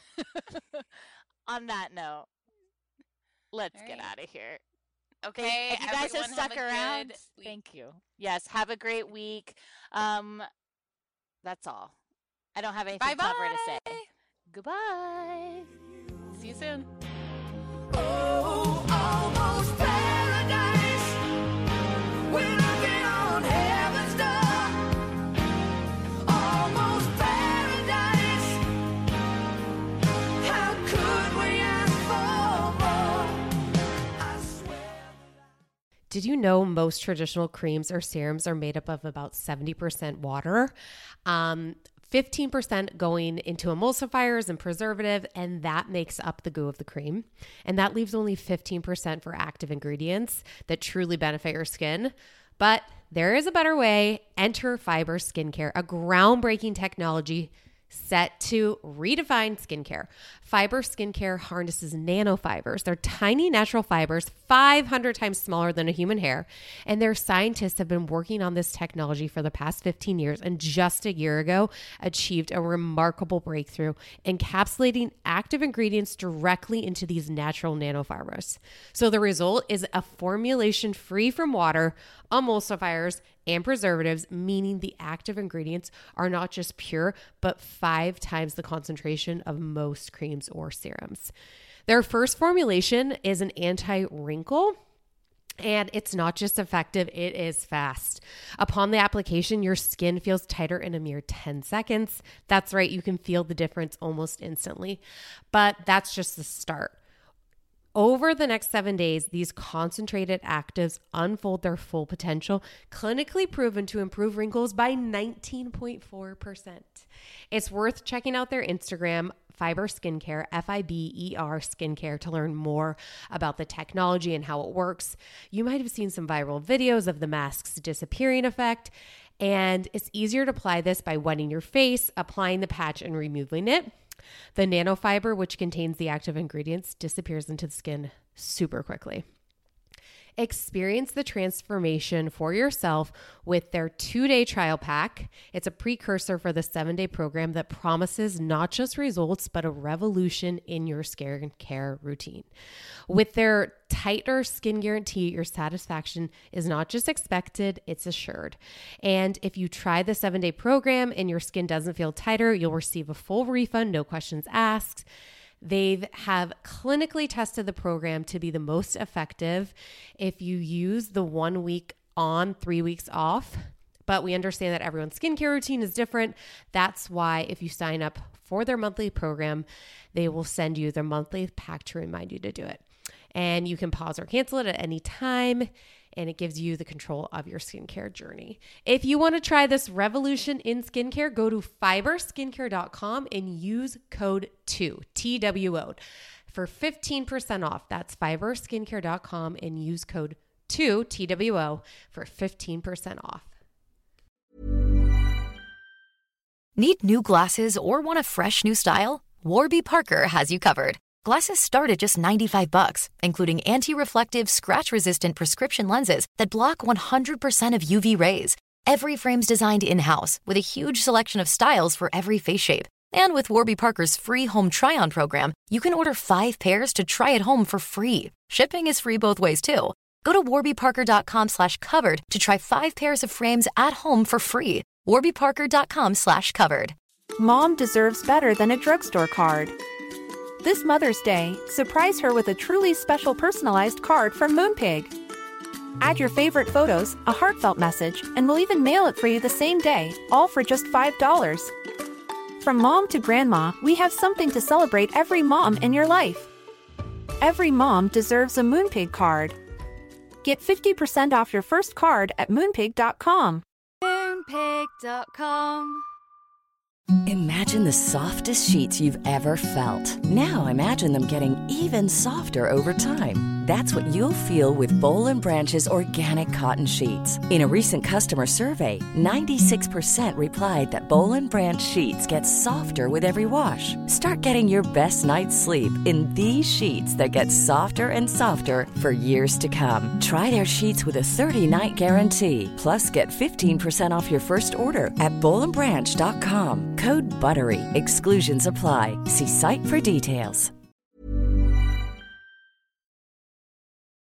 On that note, let's get out of here. Okay. If you guys have stuck around, thank you. Yes, have a great week. That's all. I don't have anything clever to say. Goodbye. See you soon. Oh, almost paradise. We're knocking on heaven's door. Almost paradise. How could we ask for more? I swear. Did you know most traditional creams or serums are made up of about 70% water? 15% going into emulsifiers and preservative, and that makes up the goo of the cream. And that leaves only 15% for active ingredients that truly benefit your skin. But there is a better way. Enter Fiber Skincare, a groundbreaking technology set to redefine skincare. Fiber Skincare harnesses nanofibers. They're tiny natural fibers, 500 times smaller than a human hair. And their scientists have been working on this technology for the past 15 years and just a year ago achieved a remarkable breakthrough, encapsulating active ingredients directly into these natural nanofibers. So the result is a formulation free from water, emulsifiers, and preservatives, meaning the active ingredients are not just pure, but 5 times the concentration of most creams or serums. Their first formulation is an anti-wrinkle, and it's not just effective, it is fast. Upon the application, your skin feels tighter in a mere 10 seconds. That's right, you can feel the difference almost instantly, but that's just the start. Over the next 7 days, these concentrated actives unfold their full potential, clinically proven to improve wrinkles by 19.4%. It's worth checking out their Instagram, Fiber Skincare, Fiber Skincare, to learn more about the technology and how it works. You might have seen some viral videos of the mask's disappearing effect, and it's easier to apply this by wetting your face, applying the patch, and removing it. The nanofiber, which contains the active ingredients, disappears into the skin super quickly. Experience the transformation for yourself with their 2-day trial pack. It's a precursor for the 7-day program that promises not just results, but a revolution in your skincare routine. With their tighter skin guarantee, your satisfaction is not just expected, it's assured. And if you try the 7-day program and your skin doesn't feel tighter, you'll receive a full refund, no questions asked. They have clinically tested the program to be the most effective if you use the 1 week on, 3 weeks off. But we understand that everyone's skincare routine is different. That's why if you sign up for their monthly program, they will send you their monthly pack to remind you to do it. And you can pause or cancel it at any time, and it gives you the control of your skincare journey. If you want to try this revolution in skincare, go to fiberskincare.com and use code 2, TWO, for 15% off. That's fiberskincare.com and use code 2, TWO, for 15% off. Need new glasses or want a fresh new style? Warby Parker has you covered. Glasses start at just $95, including anti-reflective, scratch-resistant prescription lenses that block 100% of UV rays. Every frame's designed in-house with a huge selection of styles for every face shape. And with Warby Parker's free home try-on program, you can order 5 pairs to try at home for free. Shipping is free both ways, too. Go to warbyparker.com/covered to try 5 pairs of frames at home for free. warbyparker.com/covered. Mom deserves better than a drugstore card. This Mother's Day, surprise her with a truly special personalized card from Moonpig. Add your favorite photos, a heartfelt message, and we'll even mail it for you the same day, all for just $5. From mom to grandma, we have something to celebrate every mom in your life. Every mom deserves a Moonpig card. Get 50% off your first card at moonpig.com. Moonpig.com. Imagine the softest sheets you've ever felt. Now imagine them getting even softer over time. That's what you'll feel with Boll & Branch's organic cotton sheets. In a recent customer survey, 96% replied that Boll & Branch sheets get softer with every wash. Start getting your best night's sleep in these sheets that get softer and softer for years to come. Try their sheets with a 30-night guarantee. Plus, get 15% off your first order at bollandbranch.com. Code BUTTERY. Exclusions apply. See site for details.